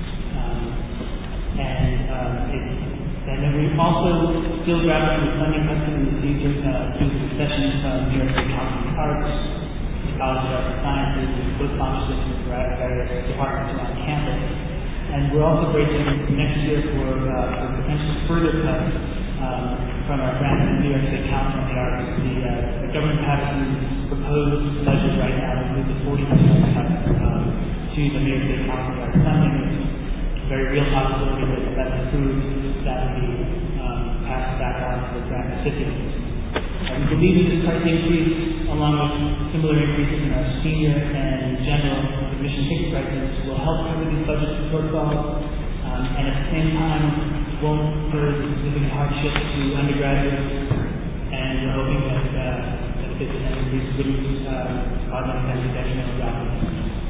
And then we also still graduate with funding cuts that we received through the concessions from New York State Council of Arts, the College of Arts and Sciences, and book sponsorships from various departments around campus. And we're also bracing next year for potential further cuts from our grant from the New York State Council on the Arts. The government has proposed measures right now to move the 40% cut to the New York State Council on Arts funding. Very real possibility that that's approved, that would be passed back on to the grant recipients. We believe that this price increase, along with similar increases in our senior and general admission ticket prices, will help cover these budget shortfalls, and at the same time won't pose significant hardship to undergraduates, and we're hoping that this increase wouldn't cause any detrimental outcomes.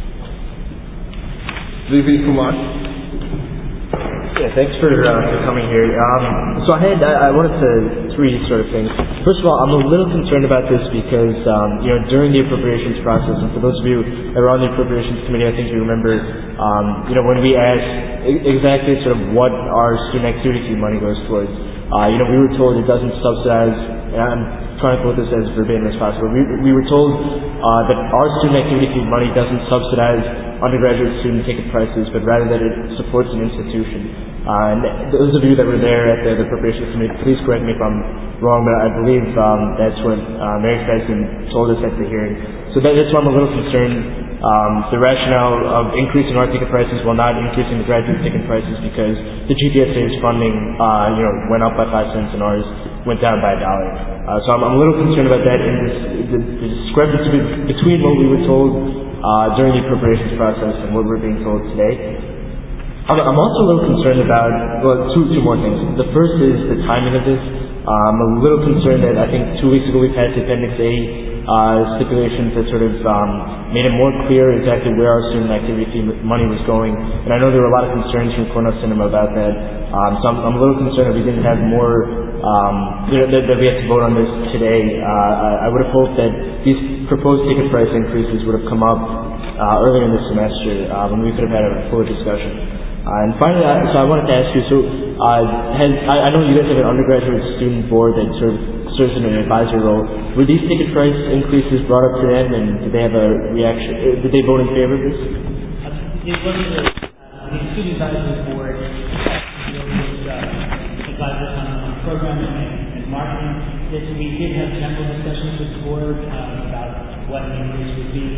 V.V. Kumar. Yeah, thanks for coming here. So I wanted to three sort of things. First of all, I'm a little concerned about this because during the appropriations process, and for those of you that were on the appropriations committee, I think you remember when we asked exactly sort of what our student activity fee money goes towards. We were told it doesn't subsidize. And I'm trying to put this as verbatim as possible. We were told that our student activity fee money doesn't subsidize undergraduate student ticket prices, but rather that it supports an institution. And those of you that were there at the appropriations committee, please correct me if I'm wrong, but I believe that's what Mary Feston told us at the hearing. So that's why I'm a little concerned. The rationale of increasing our ticket prices while not increasing the graduate ticket prices because the GTSA's funding went up by 5 cents and ours went down by $1. So I'm a little concerned about that and the discrepancy between what we were told during the appropriations process and what we're being told today. I'm also a little concerned about, two more things. The first is the timing of this. I'm a little concerned that I think 2 weeks ago we passed Appendix A stipulations that sort of made it more clear exactly where our student activity fee money was going. And I know there were a lot of concerns from Cornell Cinema about that. So I'm a little concerned that we didn't have more, that we had to vote on this today. I would have hoped that these proposed ticket price increases would have come up earlier in the semester when we could have had a fuller discussion. And finally, so I wanted to ask you, I know you guys have an undergraduate student board that sort of serves in an advisory role. Were these ticket price increases brought up to them, and did they have a reaction? Did they vote in favor of this? It was the student advisory board advised us on programming and marketing. We did have general discussions with the board about what an increase would be.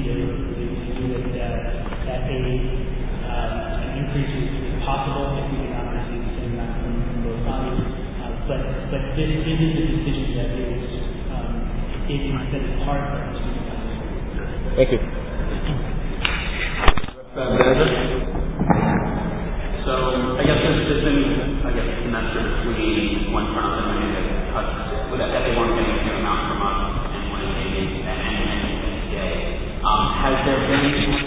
That an increase is possible if we did not receive the same amount from both bodies. But this is a decision that is hard for us. Thank you. So I guess there's been a semester between one front and the cuts that they weren't getting the same amount from us and one of the NCA. Has there been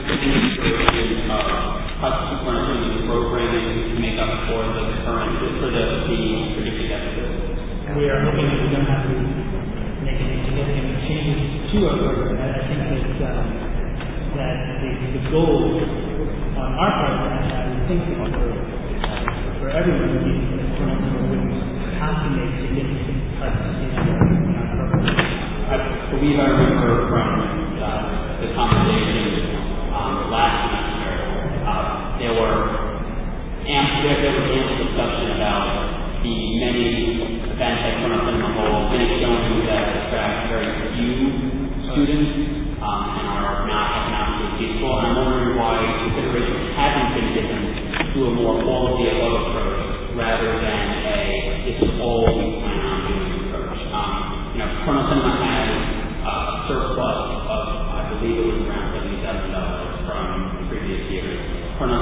cuts to current programming to make up for the predicted deficit? We are hoping that we don't have to make any significant changes to our program. I think that the goal on our part, and I would think for everyone, would be that we wouldn't have to make significant cuts in our program. I believe I remember from the conversation last semester, there was ample discussion about the many events that come up in the whole, many showings that attract very few students and are not economically feasible. And I'm wondering why consideration hasn't been given to a more quality of approach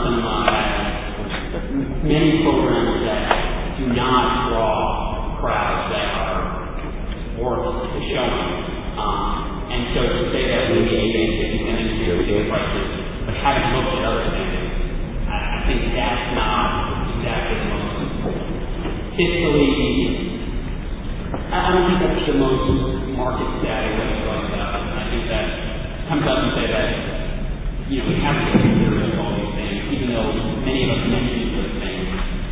many programs that do not draw crowds that are worth the showing. And so to say that maybe 8 and 50 cents ticket prices, but haven't looked at other things, I think that's not exactly the most fiscally. I don't think that's the most market savvy way to go about it. I think that comes up and say that we have to consider all these things, even though many of us mentioned those things.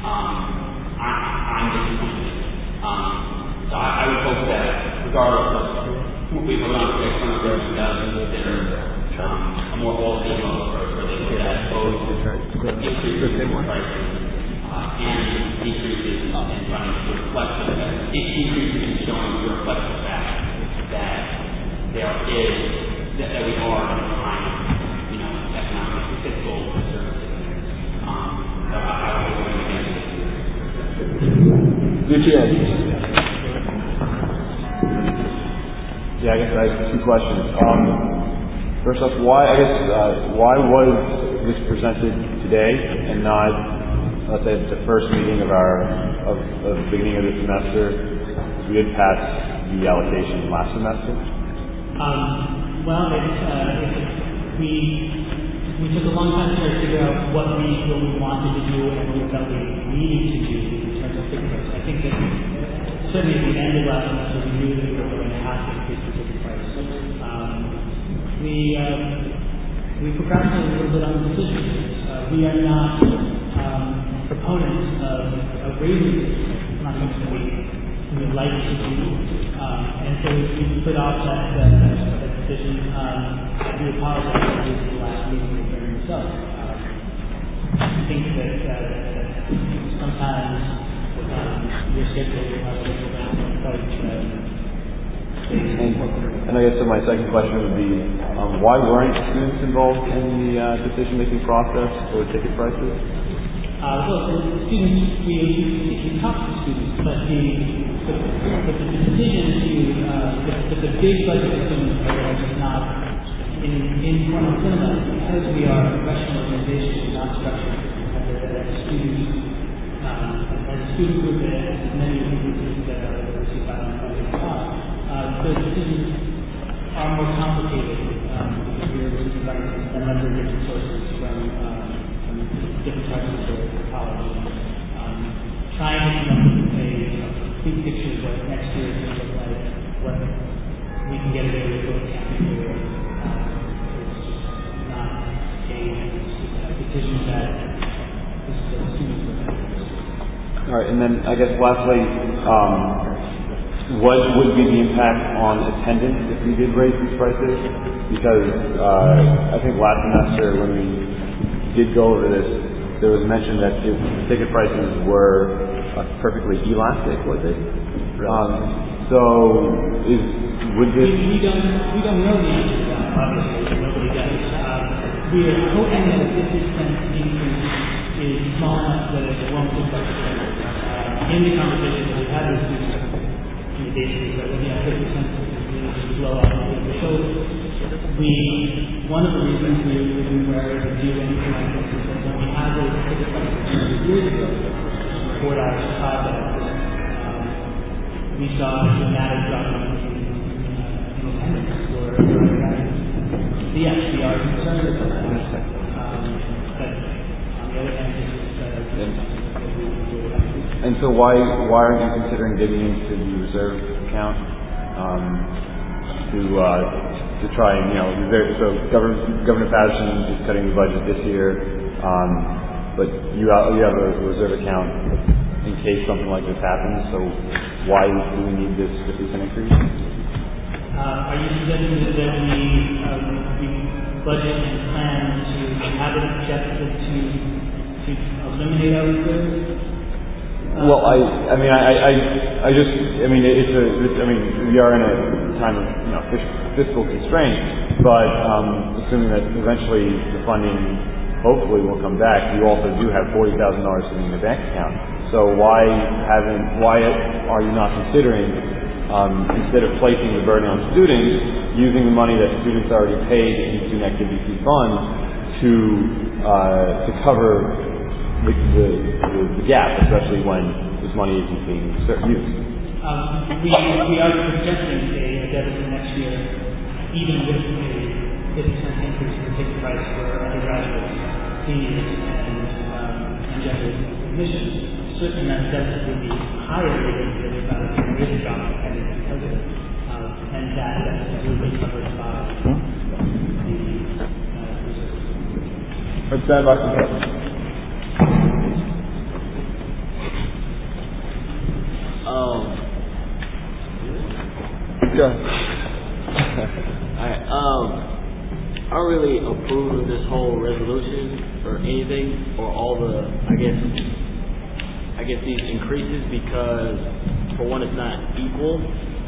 I'm disappointed. So I would hope that regardless of what we vote on for external growth, that we consider a more all-of-the-above approach where they look at both increases in prices and decreases in funding to reflect the fact, decreases in showing to reflect the fact that there is, that we are in a time of, economic, fiscal services. So I would go against it. Yeah, I guess I have two questions. First off, why was this presented today and not, let's say, the first meeting of the beginning of the semester? We had passed the allocation last semester. We took a long time to figure out what we wanted to do and what we felt we needed to do in terms of ticket price. I think that certainly at the end of last semester we knew that we were going to have to increase the ticket price. We procrastinated a little bit on the decision. We are not proponents of raising it. Not something we would like to do. And so we put off that decision. We apologize for the last meeting during itself. I think that sometimes your schedule is quite and I guess so my second question would be, why weren't students involved in the decision-making process for ticket prices? Well, the students, we talk to students, but the decision to, the big budget decision is not in front of cinema, because we are a professional organization, not structured as a student group, as many groups that are received by the decisions are more complicated. We're receiving by a number of different sources from different types of college. Trying to come up with a big picture of what next year is going to look like, what we can get away with, what we can't get away with. It's not a decision that this is a student for. All right, and then I guess lastly, what would be the impact on attendance if we did raise these prices? Because I think last semester when we did go over this, there was mention that the ticket prices were perfectly elastic, was it? So would this? We don't know the answer to that. Obviously, nobody does. We are hoping that a 50-cent increase is small enough that it won't affect the in the conversation that we've had with students, indications that looking at 50 cents is blow up the shoulder. One of the reasons we were able to do anything like this is that when we had those ticket prices years ago, $4 to $5, we saw a dramatic drop in attendance for so yes, we are concerned about that. But on the other hand, and so why aren't you considering getting into the reserve account to try and so Governor Patterson is cutting the budget this year, but you have a reserve account in case something like this happens. So why do we need this 50% increase? Are you suggesting that we budget and plan to have an objective to eliminate our reserves? Well, we are in a time of fiscal constraint, but assuming that eventually the funding hopefully will come back, you also do have $40,000 sitting in the bank account. So why are you not considering instead of placing the burden on students, using the money that students already paid into an activity fee fund to cover the gap, especially when this money isn't being used? We are projecting a deficit next year, even with a 50% increase in the ticket price for undergraduates, seniors, and general admissions. Certainly that deficit would be higher than about a 10 years ago, and that deficit will be covered by Let's stand back to that. Alright, I don't really approve of this whole resolution or anything, or all the, I guess these increases, because for one, it's not equal.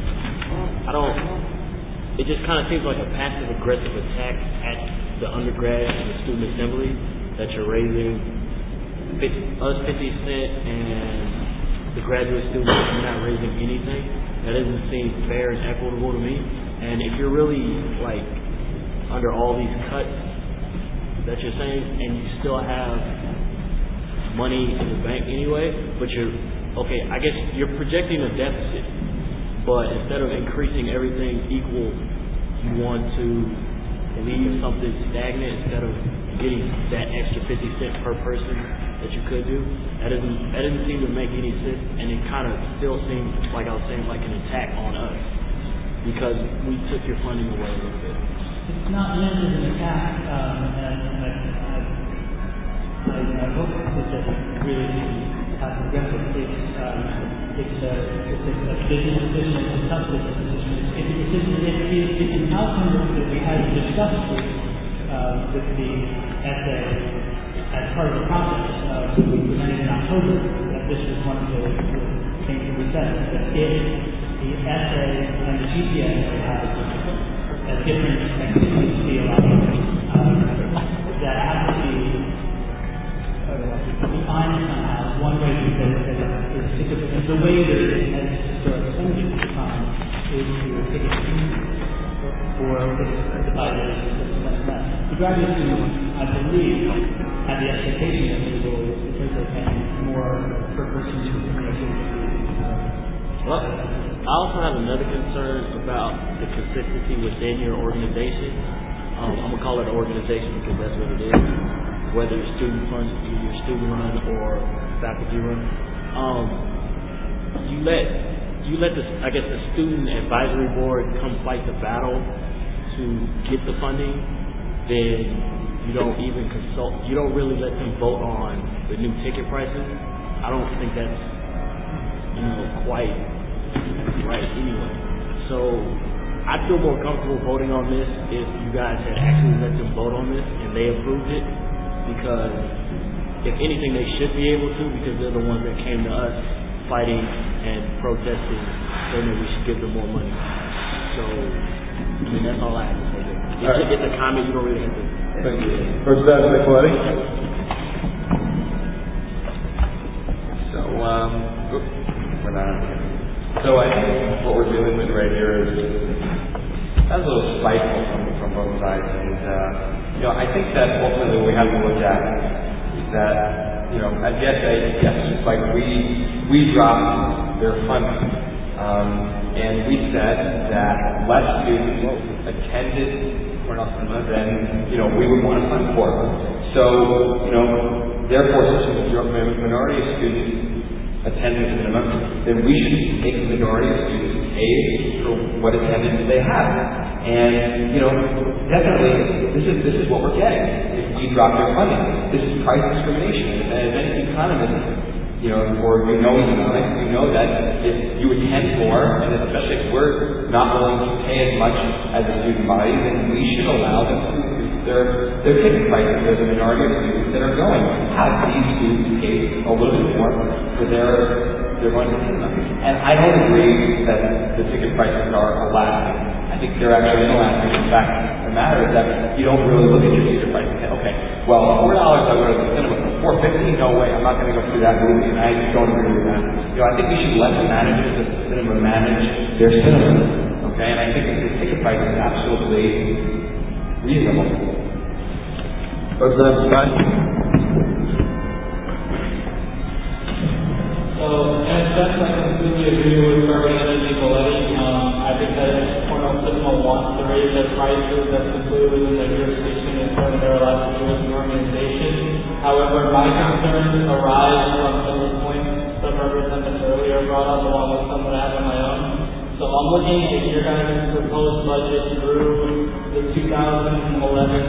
It just kind of seems like a passive aggressive attack at the undergrad and the student assembly, that you're raising us 50 cents and the graduate students are not raising anything. That doesn't seem fair and equitable to me. And if you're really like under all these cuts that you're saying, and you still have money in the bank anyway, but I guess you're projecting a deficit, but instead of increasing everything equal, you want to leave something stagnant instead of getting that extra 50 cents per person that you could do. That doesn't seem to make any sense, and it kind of still seems, like I was saying, like an attack on us, because we took your funding away a little bit. It's not meant as an attack, and I hope that really has aggressive. It's a business decision, it's a tough business decision. It's an outcome that we had discussed with the essay as part of the process. We presented in October that this was one of the things that we said, that if the essay and the GPA have a different activities to be allowed, that has to be defined somehow. One way to say that is significant. The way that it has historically been defined is to take it or divided as less. The graduate students, I believe, have the expectation that they will, because they're paying more per person to Well, I also have another concern about the consistency within your organization. I'm going to call it an organization because that's what it is, whether it's student run or faculty run. You let the student advisory board come fight the battle to get the funding, then you don't even consult. You don't really let them vote on the new ticket prices. I don't think that's quite right anyway. So I'd feel more comfortable voting on this if you guys had actually let them vote on this and they approved it, because if anything they should be able to, because they're the ones that came to us fighting and protesting, saying that we should give them more money. So that's all I have to say there. It's a comment, you don't really have to. Thank you. Representative Nicoletti. So I think what we're dealing with right here is that's a little spiteful from both sides, and I think that ultimately what we have to look at is that at the end of the day, yes, it's like we dropped their funding, and we said that less students attended Cornell Cinema than we would want to fund for. So therefore, since the minority of students attending cinema, then we should make the majority of students pay for what attendance they have. And definitely this is what we're getting if we drop their funding. This is price discrimination. And as any economist, or economics, we know that if you attend more, and especially if we're not willing to pay as much as a student body, then we should allow them to increase their ticket prices. There's a minority of students that are going. Have these students pay a little bit more for their going to cinema. And I don't agree that the ticket prices are elastic. I think they're actually inelastic. In fact, the matter is that you don't really look at your ticket price and say, okay, well, $4 I go to the cinema, $4.50, no way, I'm not going to go see that movie, and I just don't agree with that. I think we should let the managers of the cinema manage their cinema, okay? And I think that the ticket price is absolutely reasonable. Representative Desai. So, in a sense, I completely agree with Representative Nicoletti. I think that Cornell Cinema wants to raise their prices. That's completely within their jurisdiction and something they're allowed to do as an organization. However, my concerns arise from some of the points some representatives earlier brought up, along with some that I have on my own. So I'm looking at your guys' proposed budget through the 2011-2012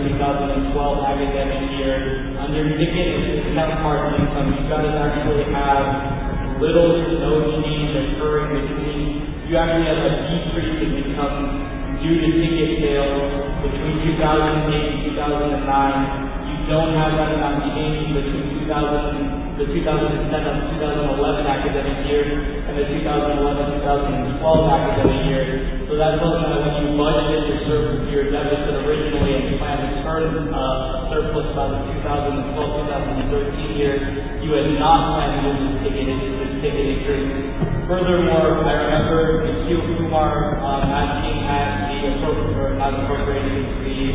academic year. Under ticket and discount card income, you guys actually have little to no change occurring between, you actually have a decrease in income due to ticket sales between 2008 and 2009. You don't have that amount changing between the 2010 and 2011 academic year and the 2011-2012 academic year. So that tells me that when you budgeted your deficit originally and planned to turn surplus by the 2012-2013 year, you had not planned to do this ticket increase. Furthermore, I remember Q. Kumar asking at the appropriations fees.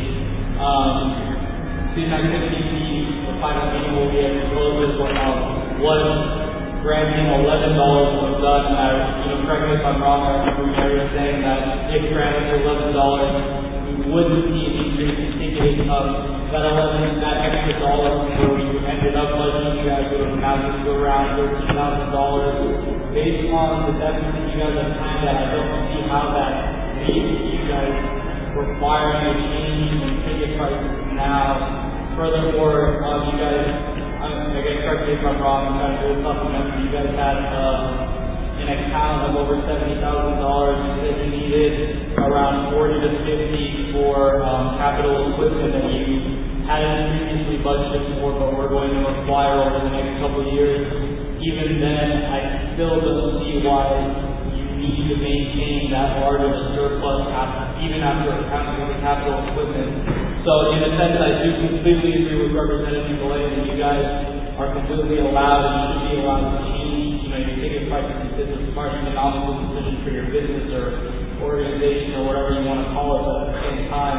Student activity fee, the final meeting will be a proposal was granting $11 was done. Correct me if I'm wrong, I remember Mary saying that if granted $11, we wouldn't see an increase in ticket income. That extra dollar where we ended up budgeting, you guys would have amounted to around $13,000. Based on the deficit you guys have planned that, I don't see how that leads you guys requiring a change in ticket prices now. Furthermore, you guys, again, correct me if I'm wrong, I'm trying to do a supplementary. You guys had an account of over $70,000. You said you needed around 40 to 50 for capital equipment that you hadn't previously budgeted for, but we're going to require over the next couple of years. Even then, I still don't see why you need to maintain that large of a surplus even after accounting for the capital equipment. So in a sense, I do completely agree with Representative Nicoletti that you guys are completely allowed and should be allowed to change, your ticket prices and business cards, an economical decision for your business or organization or whatever you want to call it, but at the same time,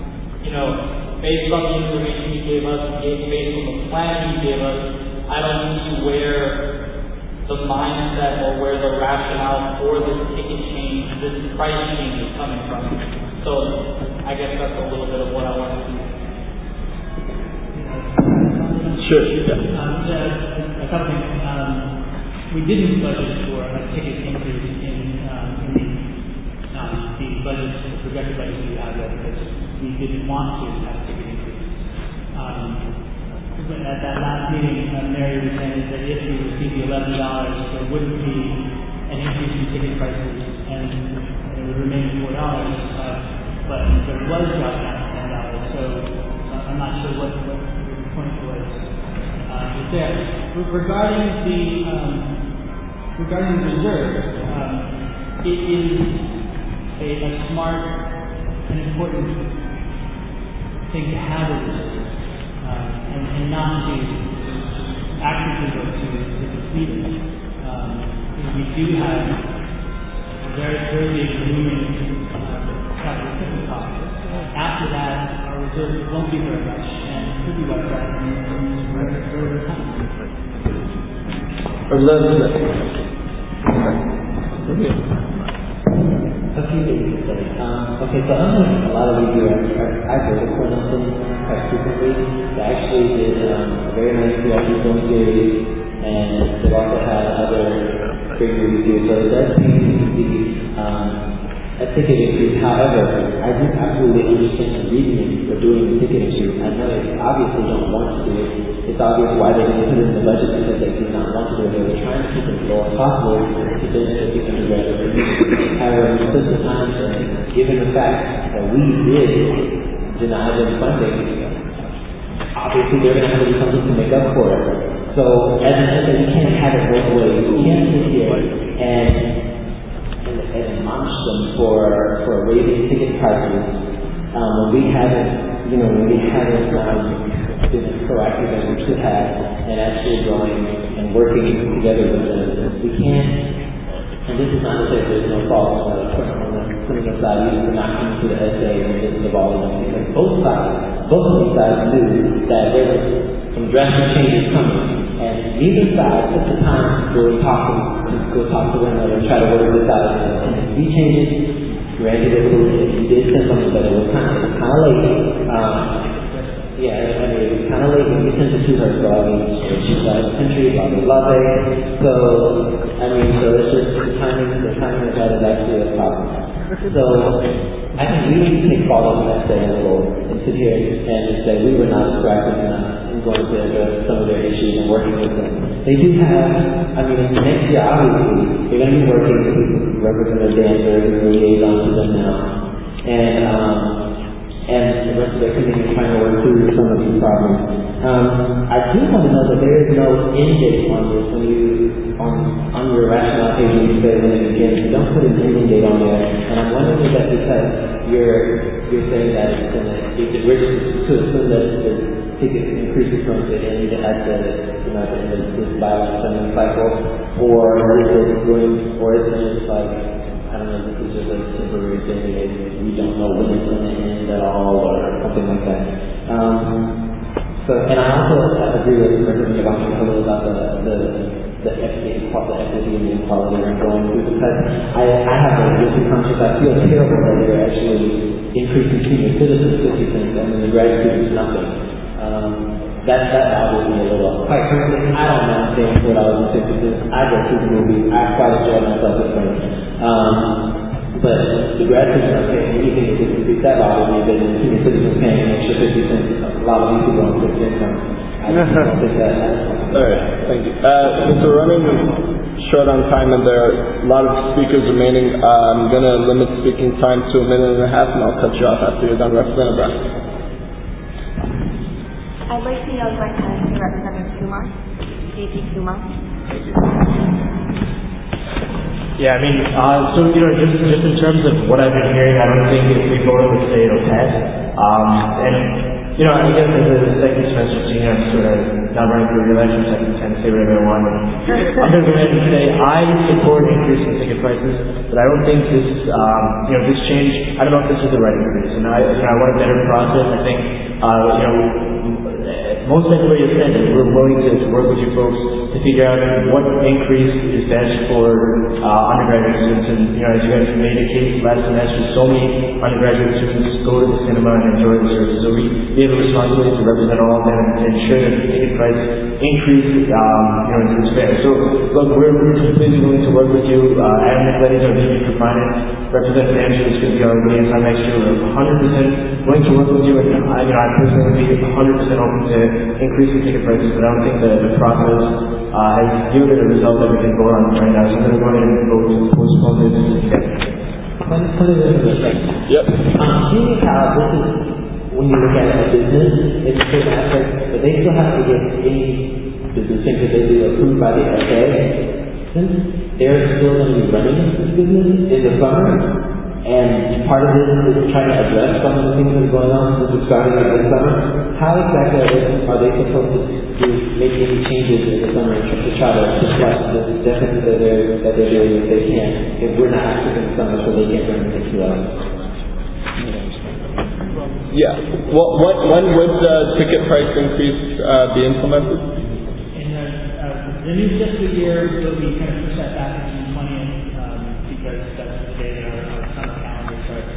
based on the information you gave us, based on the plan you gave us, I don't see where the mindset or where the rationale for this ticket change, this price change is coming from. So I guess that's a little bit of what I want to do. Sure. A couple things. We didn't budget for a ticket increase in the budget, the projected budget we had there because we didn't want to have a ticket increase. At that last meeting, Mary was saying that if we received the $11, there wouldn't be an increase in ticket prices and it would remain $4. But there was dropped down to $10, so I'm not sure what your point was there. Regarding the reserve, it is a smart and important thing to have a reserve, and not to actively go to deplete it. We do have a very big looming capital equipment costs. After that, our reserves won't be very much, and it could be wiped out in very time. A few things to say. Okay, so unlike a lot of you, I go to Cornell quite frequently. They actually did a very nice theatrical film series, and they've also had other great movies here. So it does seem to be a ticket increase. However, I do absolutely understand the reasoning for doing the ticket increase. I know they obviously don't want to do it. It's obvious why they didn't put it in the budget because they do not want to do it. They were trying to keep it as low as possible to benefit the undergraduate community. However, most of the time, given the fact that we did deny them funding, obviously they're going to have to do something to make up for it. So, as I said, you can't have it both ways. You can't sit here and admonish them for raising ticket prices when we haven't been as proactive as we should have and actually going and working together with them. We can't And this is not to say there's no fault on the clinical side either for not coming to the essay in the midst of all of them, because both of these sides knew that there was some drastic changes coming. And neither side took the time to go talk to one another and try to work this out. And if these changes, granted it was, you did say something, but it was kind of late. Yeah, I mean, it was kind of late when we sent it to her, so I mean, she's out of the country, blah, blah, blah. So, I mean, so it's just the timing of that is actually a problem. So, I think we need to take fault on that day a little and sit here and say we were not scrapping and going to address some of their issues and working with them. They do have, I mean, next year, obviously, they're going to be working with Representative Danberg and liaison to them now. And the rest of their community trying to work through some of these problems. I do want to know that there is no end date on this when on your rationale page when you say when it begins. You don't put an ending date on there. And I'm wondering if that's because you're saying that it's going to, we're just to assume that the ticket increases going to end at the end of this biological cycle, or is it just like, I don't know, this is just a temporary thing that we don't know when it's going to end at all or something like that. And I also agree with Representative Ankang about the equity and the equality we're going through, because I have a guilty conscience. I feel terrible that they're actually increasing senior citizens 50 cents and then the grad students nothing. That bothers me a little. Quite frankly, I don't mind paying $4.50. I go through the movie. I try to enjoy myself with friends. But the grad students are paying anything to increase. That bothers me. But the senior citizens paying an extra 50 cents. A lot of these people don't put income. I just don't think that. All right, thank you. Since we're running short on time and there are a lot of speakers remaining, I'm going to limit speaking time to 1.5 minutes, and I'll cut you off after you're done, Representative Brown. I'd like to yield my time to Representative Kumar, VP Kumar. Thank you. Yeah, I mean, so, just in terms of what I've been hearing, I don't think if we vote would say it'll pass. I guess as a second semester senior, I'm sort of not running for re-election, so I can kind of say whatever I want. I'm going to go ahead and say I support increasing ticket prices, but I don't think this, this change, I don't know if this is the right increase. And I want a better process. I think, most everybody has said that we're willing to work with you folks to figure out what increase is best for undergraduate students. And, as you guys made a case last semester, so many undergraduate students go to the cinema and enjoy the service. So we have a responsibility to represent all of them and ensure that the ticket price increase, is fair. So, look, we're completely willing to work with you. Adam McLeod is our VP for Finance. Representative Andrew is going to be our liaison next year. We're 100% willing to work with you, and I personally would be 100% open to increasing ticket prices, but I don't think the process has yielded a result that we can vote on right now. So I'm going to go ahead and vote to postpone this instead. Let me put it in perspective. Yep. Seeing how this is, when you look at it as business, it's a certain aspect, but they still have to get any business things that they do approved by the FAA. Since they're still going to be running this business in the summer, and part of this is trying to address some of the things that are going on since it's starting this summer, how exactly are they supposed to make any changes in the summer to try to discuss the deficit that they're doing if they can, if we're not active in the summer so they can't bring it to us? Yeah. Well, when would the ticket price increase be implemented? In the new fiscal year, will be kind of push that back into the 20th because that's the day that our summer calendar starts.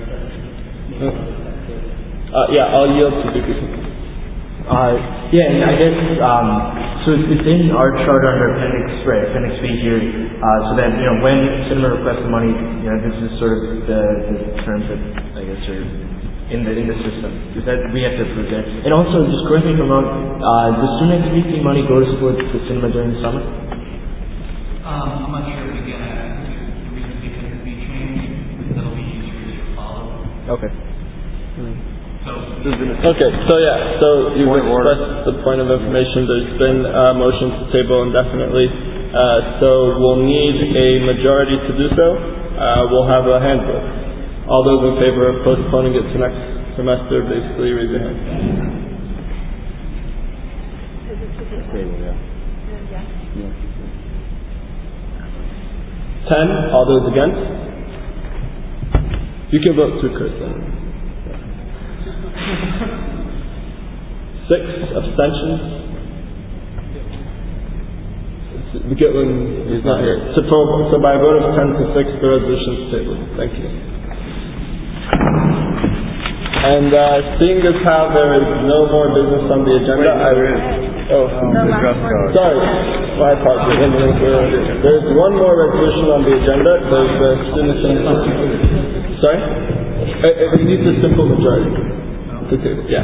I'll yield to VP. And I guess, so it's in our charter under Appendix B here, so that, when cinema requests money, this is sort of the terms that, I guess, are in the system. Is that we have to approve that. And also, just correct me if I'm wrong, does student activity money go to support the cinema during the summer? I'm not sure, but again, the reason because of the change, that'll be easier to follow. Okay. So you've expressed the point of information. There's been a motion to table indefinitely. So we'll need a majority to do so. We'll have a hand vote. All those in favor of postponing it to next semester, basically raise your hand. 10. All those against? You can vote too, Kurt. 6 abstentions. Gitlin is not here. So by a vote of 10 to 6, the resolution is tabled. Thank you. And seeing as how there is no more business on the agenda, sorry, my apologies. There's one more resolution on the agenda. There's the student. Sorry? It needs a simple majority to table. Yeah.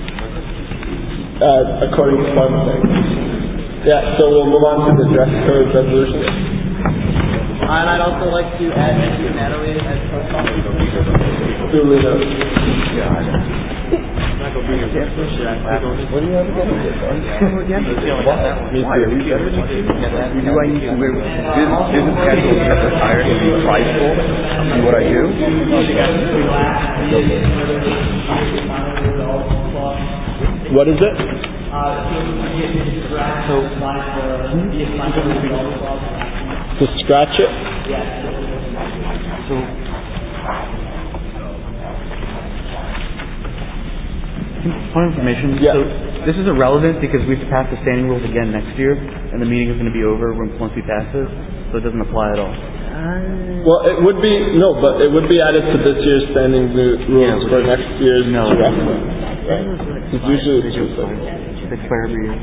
According to Farm thing. Yeah, so we'll move on to the dress code resolution. And I'd also like to add Natalie as co-sponsor. Duly noted. What do you have against it? Me too. Do I need to wear business casual to get retired and be prideful in what I do? What is it? To scratch it? So, point of information. Yeah. So this is irrelevant because we have to pass the standing rules again next year, and the meeting is going to be over once we pass this, so it doesn't apply at all. Well, it would be but it would be added to this year's standing rules for next year's reference. Right? It's usually They expire every year.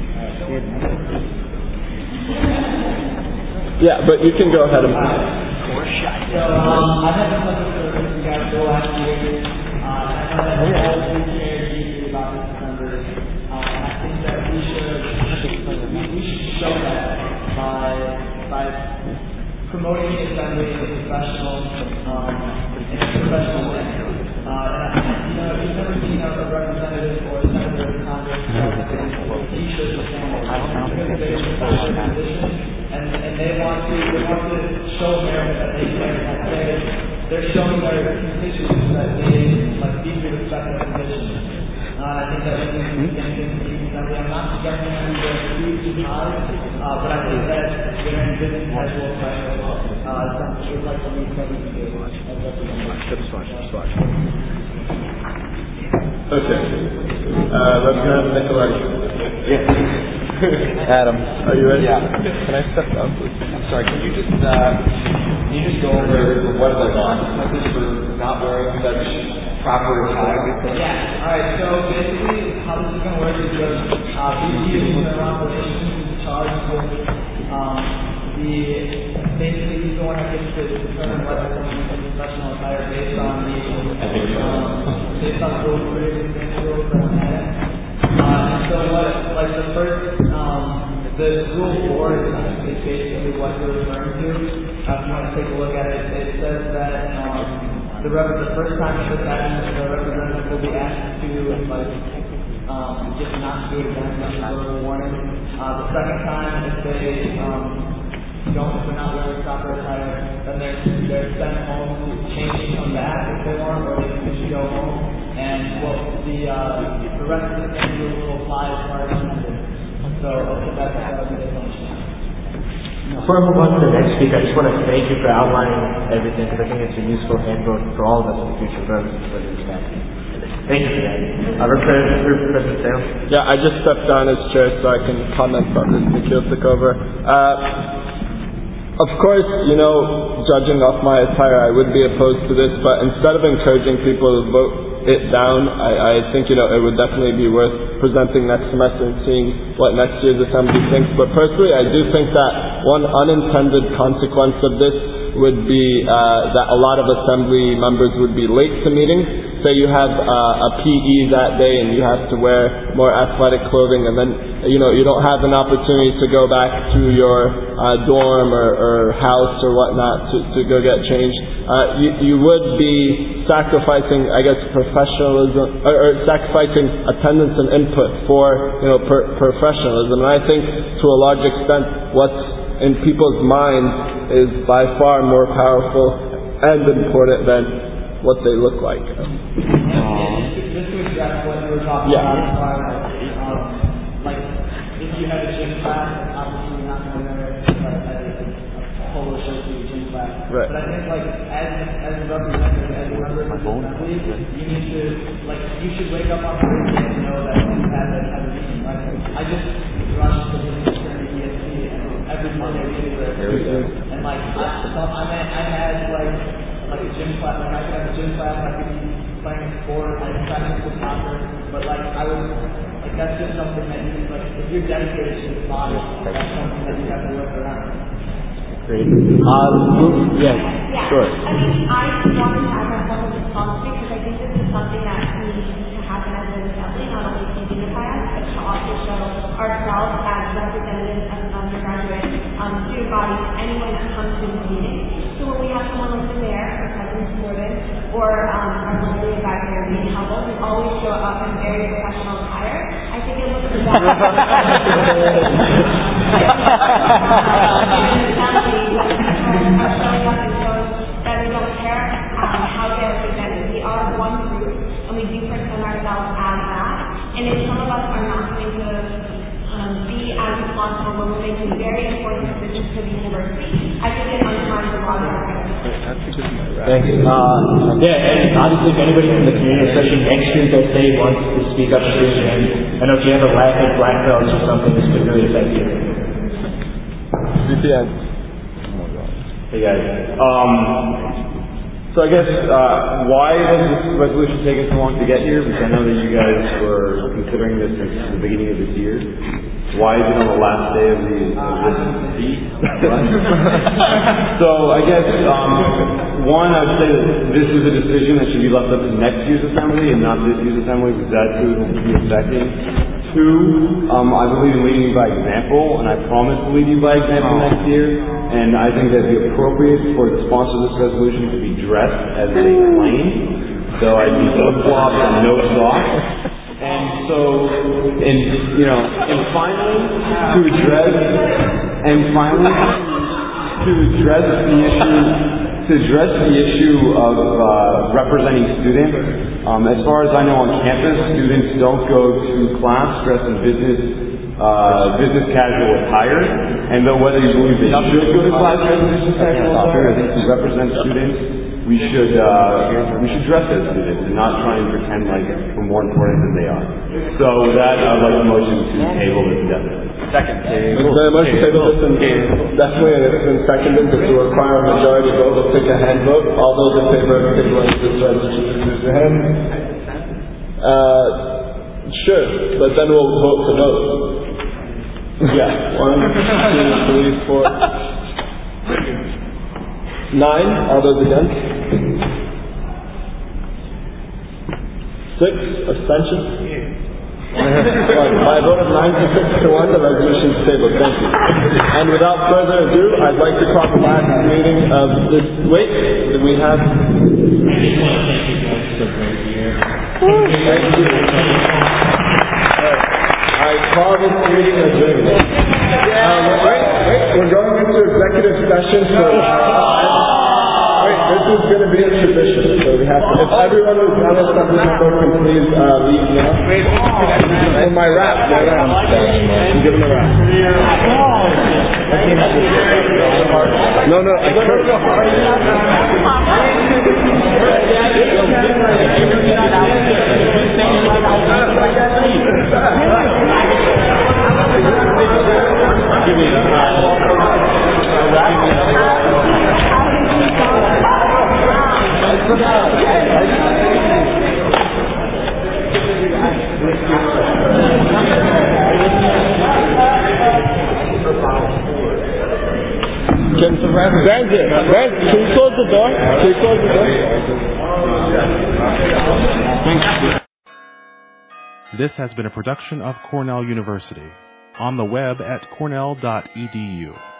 Yeah, but you can go ahead and. So I had some questions for you guys go last year. I know that we all cared deeply about this number. I think that we should show that by promoting the assembly as a professional in a professional way. And if you've never seen a representative or a senator of Congress, he should stand because they're in a professional position, and they want to show America that they care, that they're showing their constituents that they deeply respect their position. I think that we can do anything to I'm not suggesting that we go too high, but I think that we're in business casual it's like something that we can do. Okay. Representative Nicolai. Yes. Adam, are you ready? Yeah. Can I step down, please? I'm sorry. Can you just go over what are the consequences for not wearing such proper attire? Yeah. All right. So basically, how this is going to work is BC is internal operations charged with basically he's the one that gets to determine whether someone is professional attire based on the rules for and so what the first the rule 4 is basically what you're referring to. If you want to take a look at it, it says that the first time this happens, the representative will be asked to just not do it again, not warning. The second time, if they're not wearing proper attire, then they're sent home to change and come back if they want, or they can just go home. And the rest of the thing will apply as far as amended. So that's how we define. Before I move on to the next speaker, I just want to thank you for outlining everything because I think it's a useful handbook for all of us in the future for understanding. Thank you for that. President Sale? Yeah, I just stepped down as chair so I can comment on this. Nikhil took over. Of course, judging off my attire, I would be opposed to this, but instead of encouraging people to vote it down, I think, it would definitely be worth presenting next semester and seeing what next year's assembly thinks. But personally, I do think that one unintended consequence of this would be that a lot of assembly members would be late to meetings. Say you have a PE that day and you have to wear more athletic clothing, and then you don't have an opportunity to go back to your dorm or house or whatnot to go get changed. You would be sacrificing, I guess, professionalism or sacrificing attendance and input for professionalism. And I think to a large extent what's in people's minds is by far more powerful and important than what they look like. Just to address what you were talking about, if you had a gym class, obviously you're not going to wear a polo shirt to your Right. But I think like as a representative, as a member of the assembly, you need to you should wake up on Thursday and know that you have a meeting, right? I just rushed to the ESP and every Monday we do it. And like I had like a gym class, like I could have a gym class, I could be playing sport, I could practice with soccer, but like I was like that's just something that you like if you're dedicated to the body, that's something that you have to work around. Great. Yeah, sure. I mean, I wanted to add myself as a policy because I think this is something that needs to happen as an assembly, not only to unify us, but to also show ourselves as representatives of an undergraduate student body, anyone that comes to the meeting. So when we have someone like the mayor, or President Gordon, or our lovely advisor, Dean Hubble, who always show up in very professional attire, I think it looks better. That we don't care how they're represented. We are one group, and we do present ourselves as that. And if some of us are not going to be as responsible when we're making very important decisions for the university, I think it undermines a lot of our Thanks. And obviously if anybody from the community, especially next Tuesday, say wants to speak up to this, and I know if you have a lack of black belts or something, this could really affect you. VPN. Hey guys. So I guess why has this resolution taken so long to get here? Because I know that you guys were considering this since the beginning of this year. Why is it on the last day of the So I guess one, I would say that this is a decision that should be left up to next year's assembly and not this year's assembly, because that's who it will be affecting. Two, I believe in leading by example, and I promise to lead you by example next year. And I think that it'd be appropriate for the sponsor of this resolution to be dressed as a plane. So I'd be flip-flops and no socks. And so, and finally, to address the issue of representing students. As far as I know on campus, students don't go to class dressed in business casual attire, and though whether you believe they should go to class dressed in business casual attire, I think to represent students, we should dress as students and not try and pretend like we're more important than they are. So with that, I'd like a motion to table this indefinitely. Second. Thank you very much. Table this definitely, and it's been seconded. This will require a majority vote. We'll take a hand vote. All those in favor of tabling this resolution, raise your hand. Sure, but then we'll vote for no. Yeah. 1, 2, 3, 4. 9. All those against? 6. Abstentions? By a vote of 9 to 1, the resolution is tabled. Thank you. And without further ado, I'd like to call the last meeting of this. Wait, do we have? I just want to thank you guys for a great year. Thank you. I call this meeting adjourned. We're going into executive session for. This is going to be a tradition, so we have to. If everyone who's not a assembly member can please leave now. For my rap, give him a rap. No, I can't. Give me Brandon, can you close the door? This has been a production of Cornell University. On the web at cornell.edu.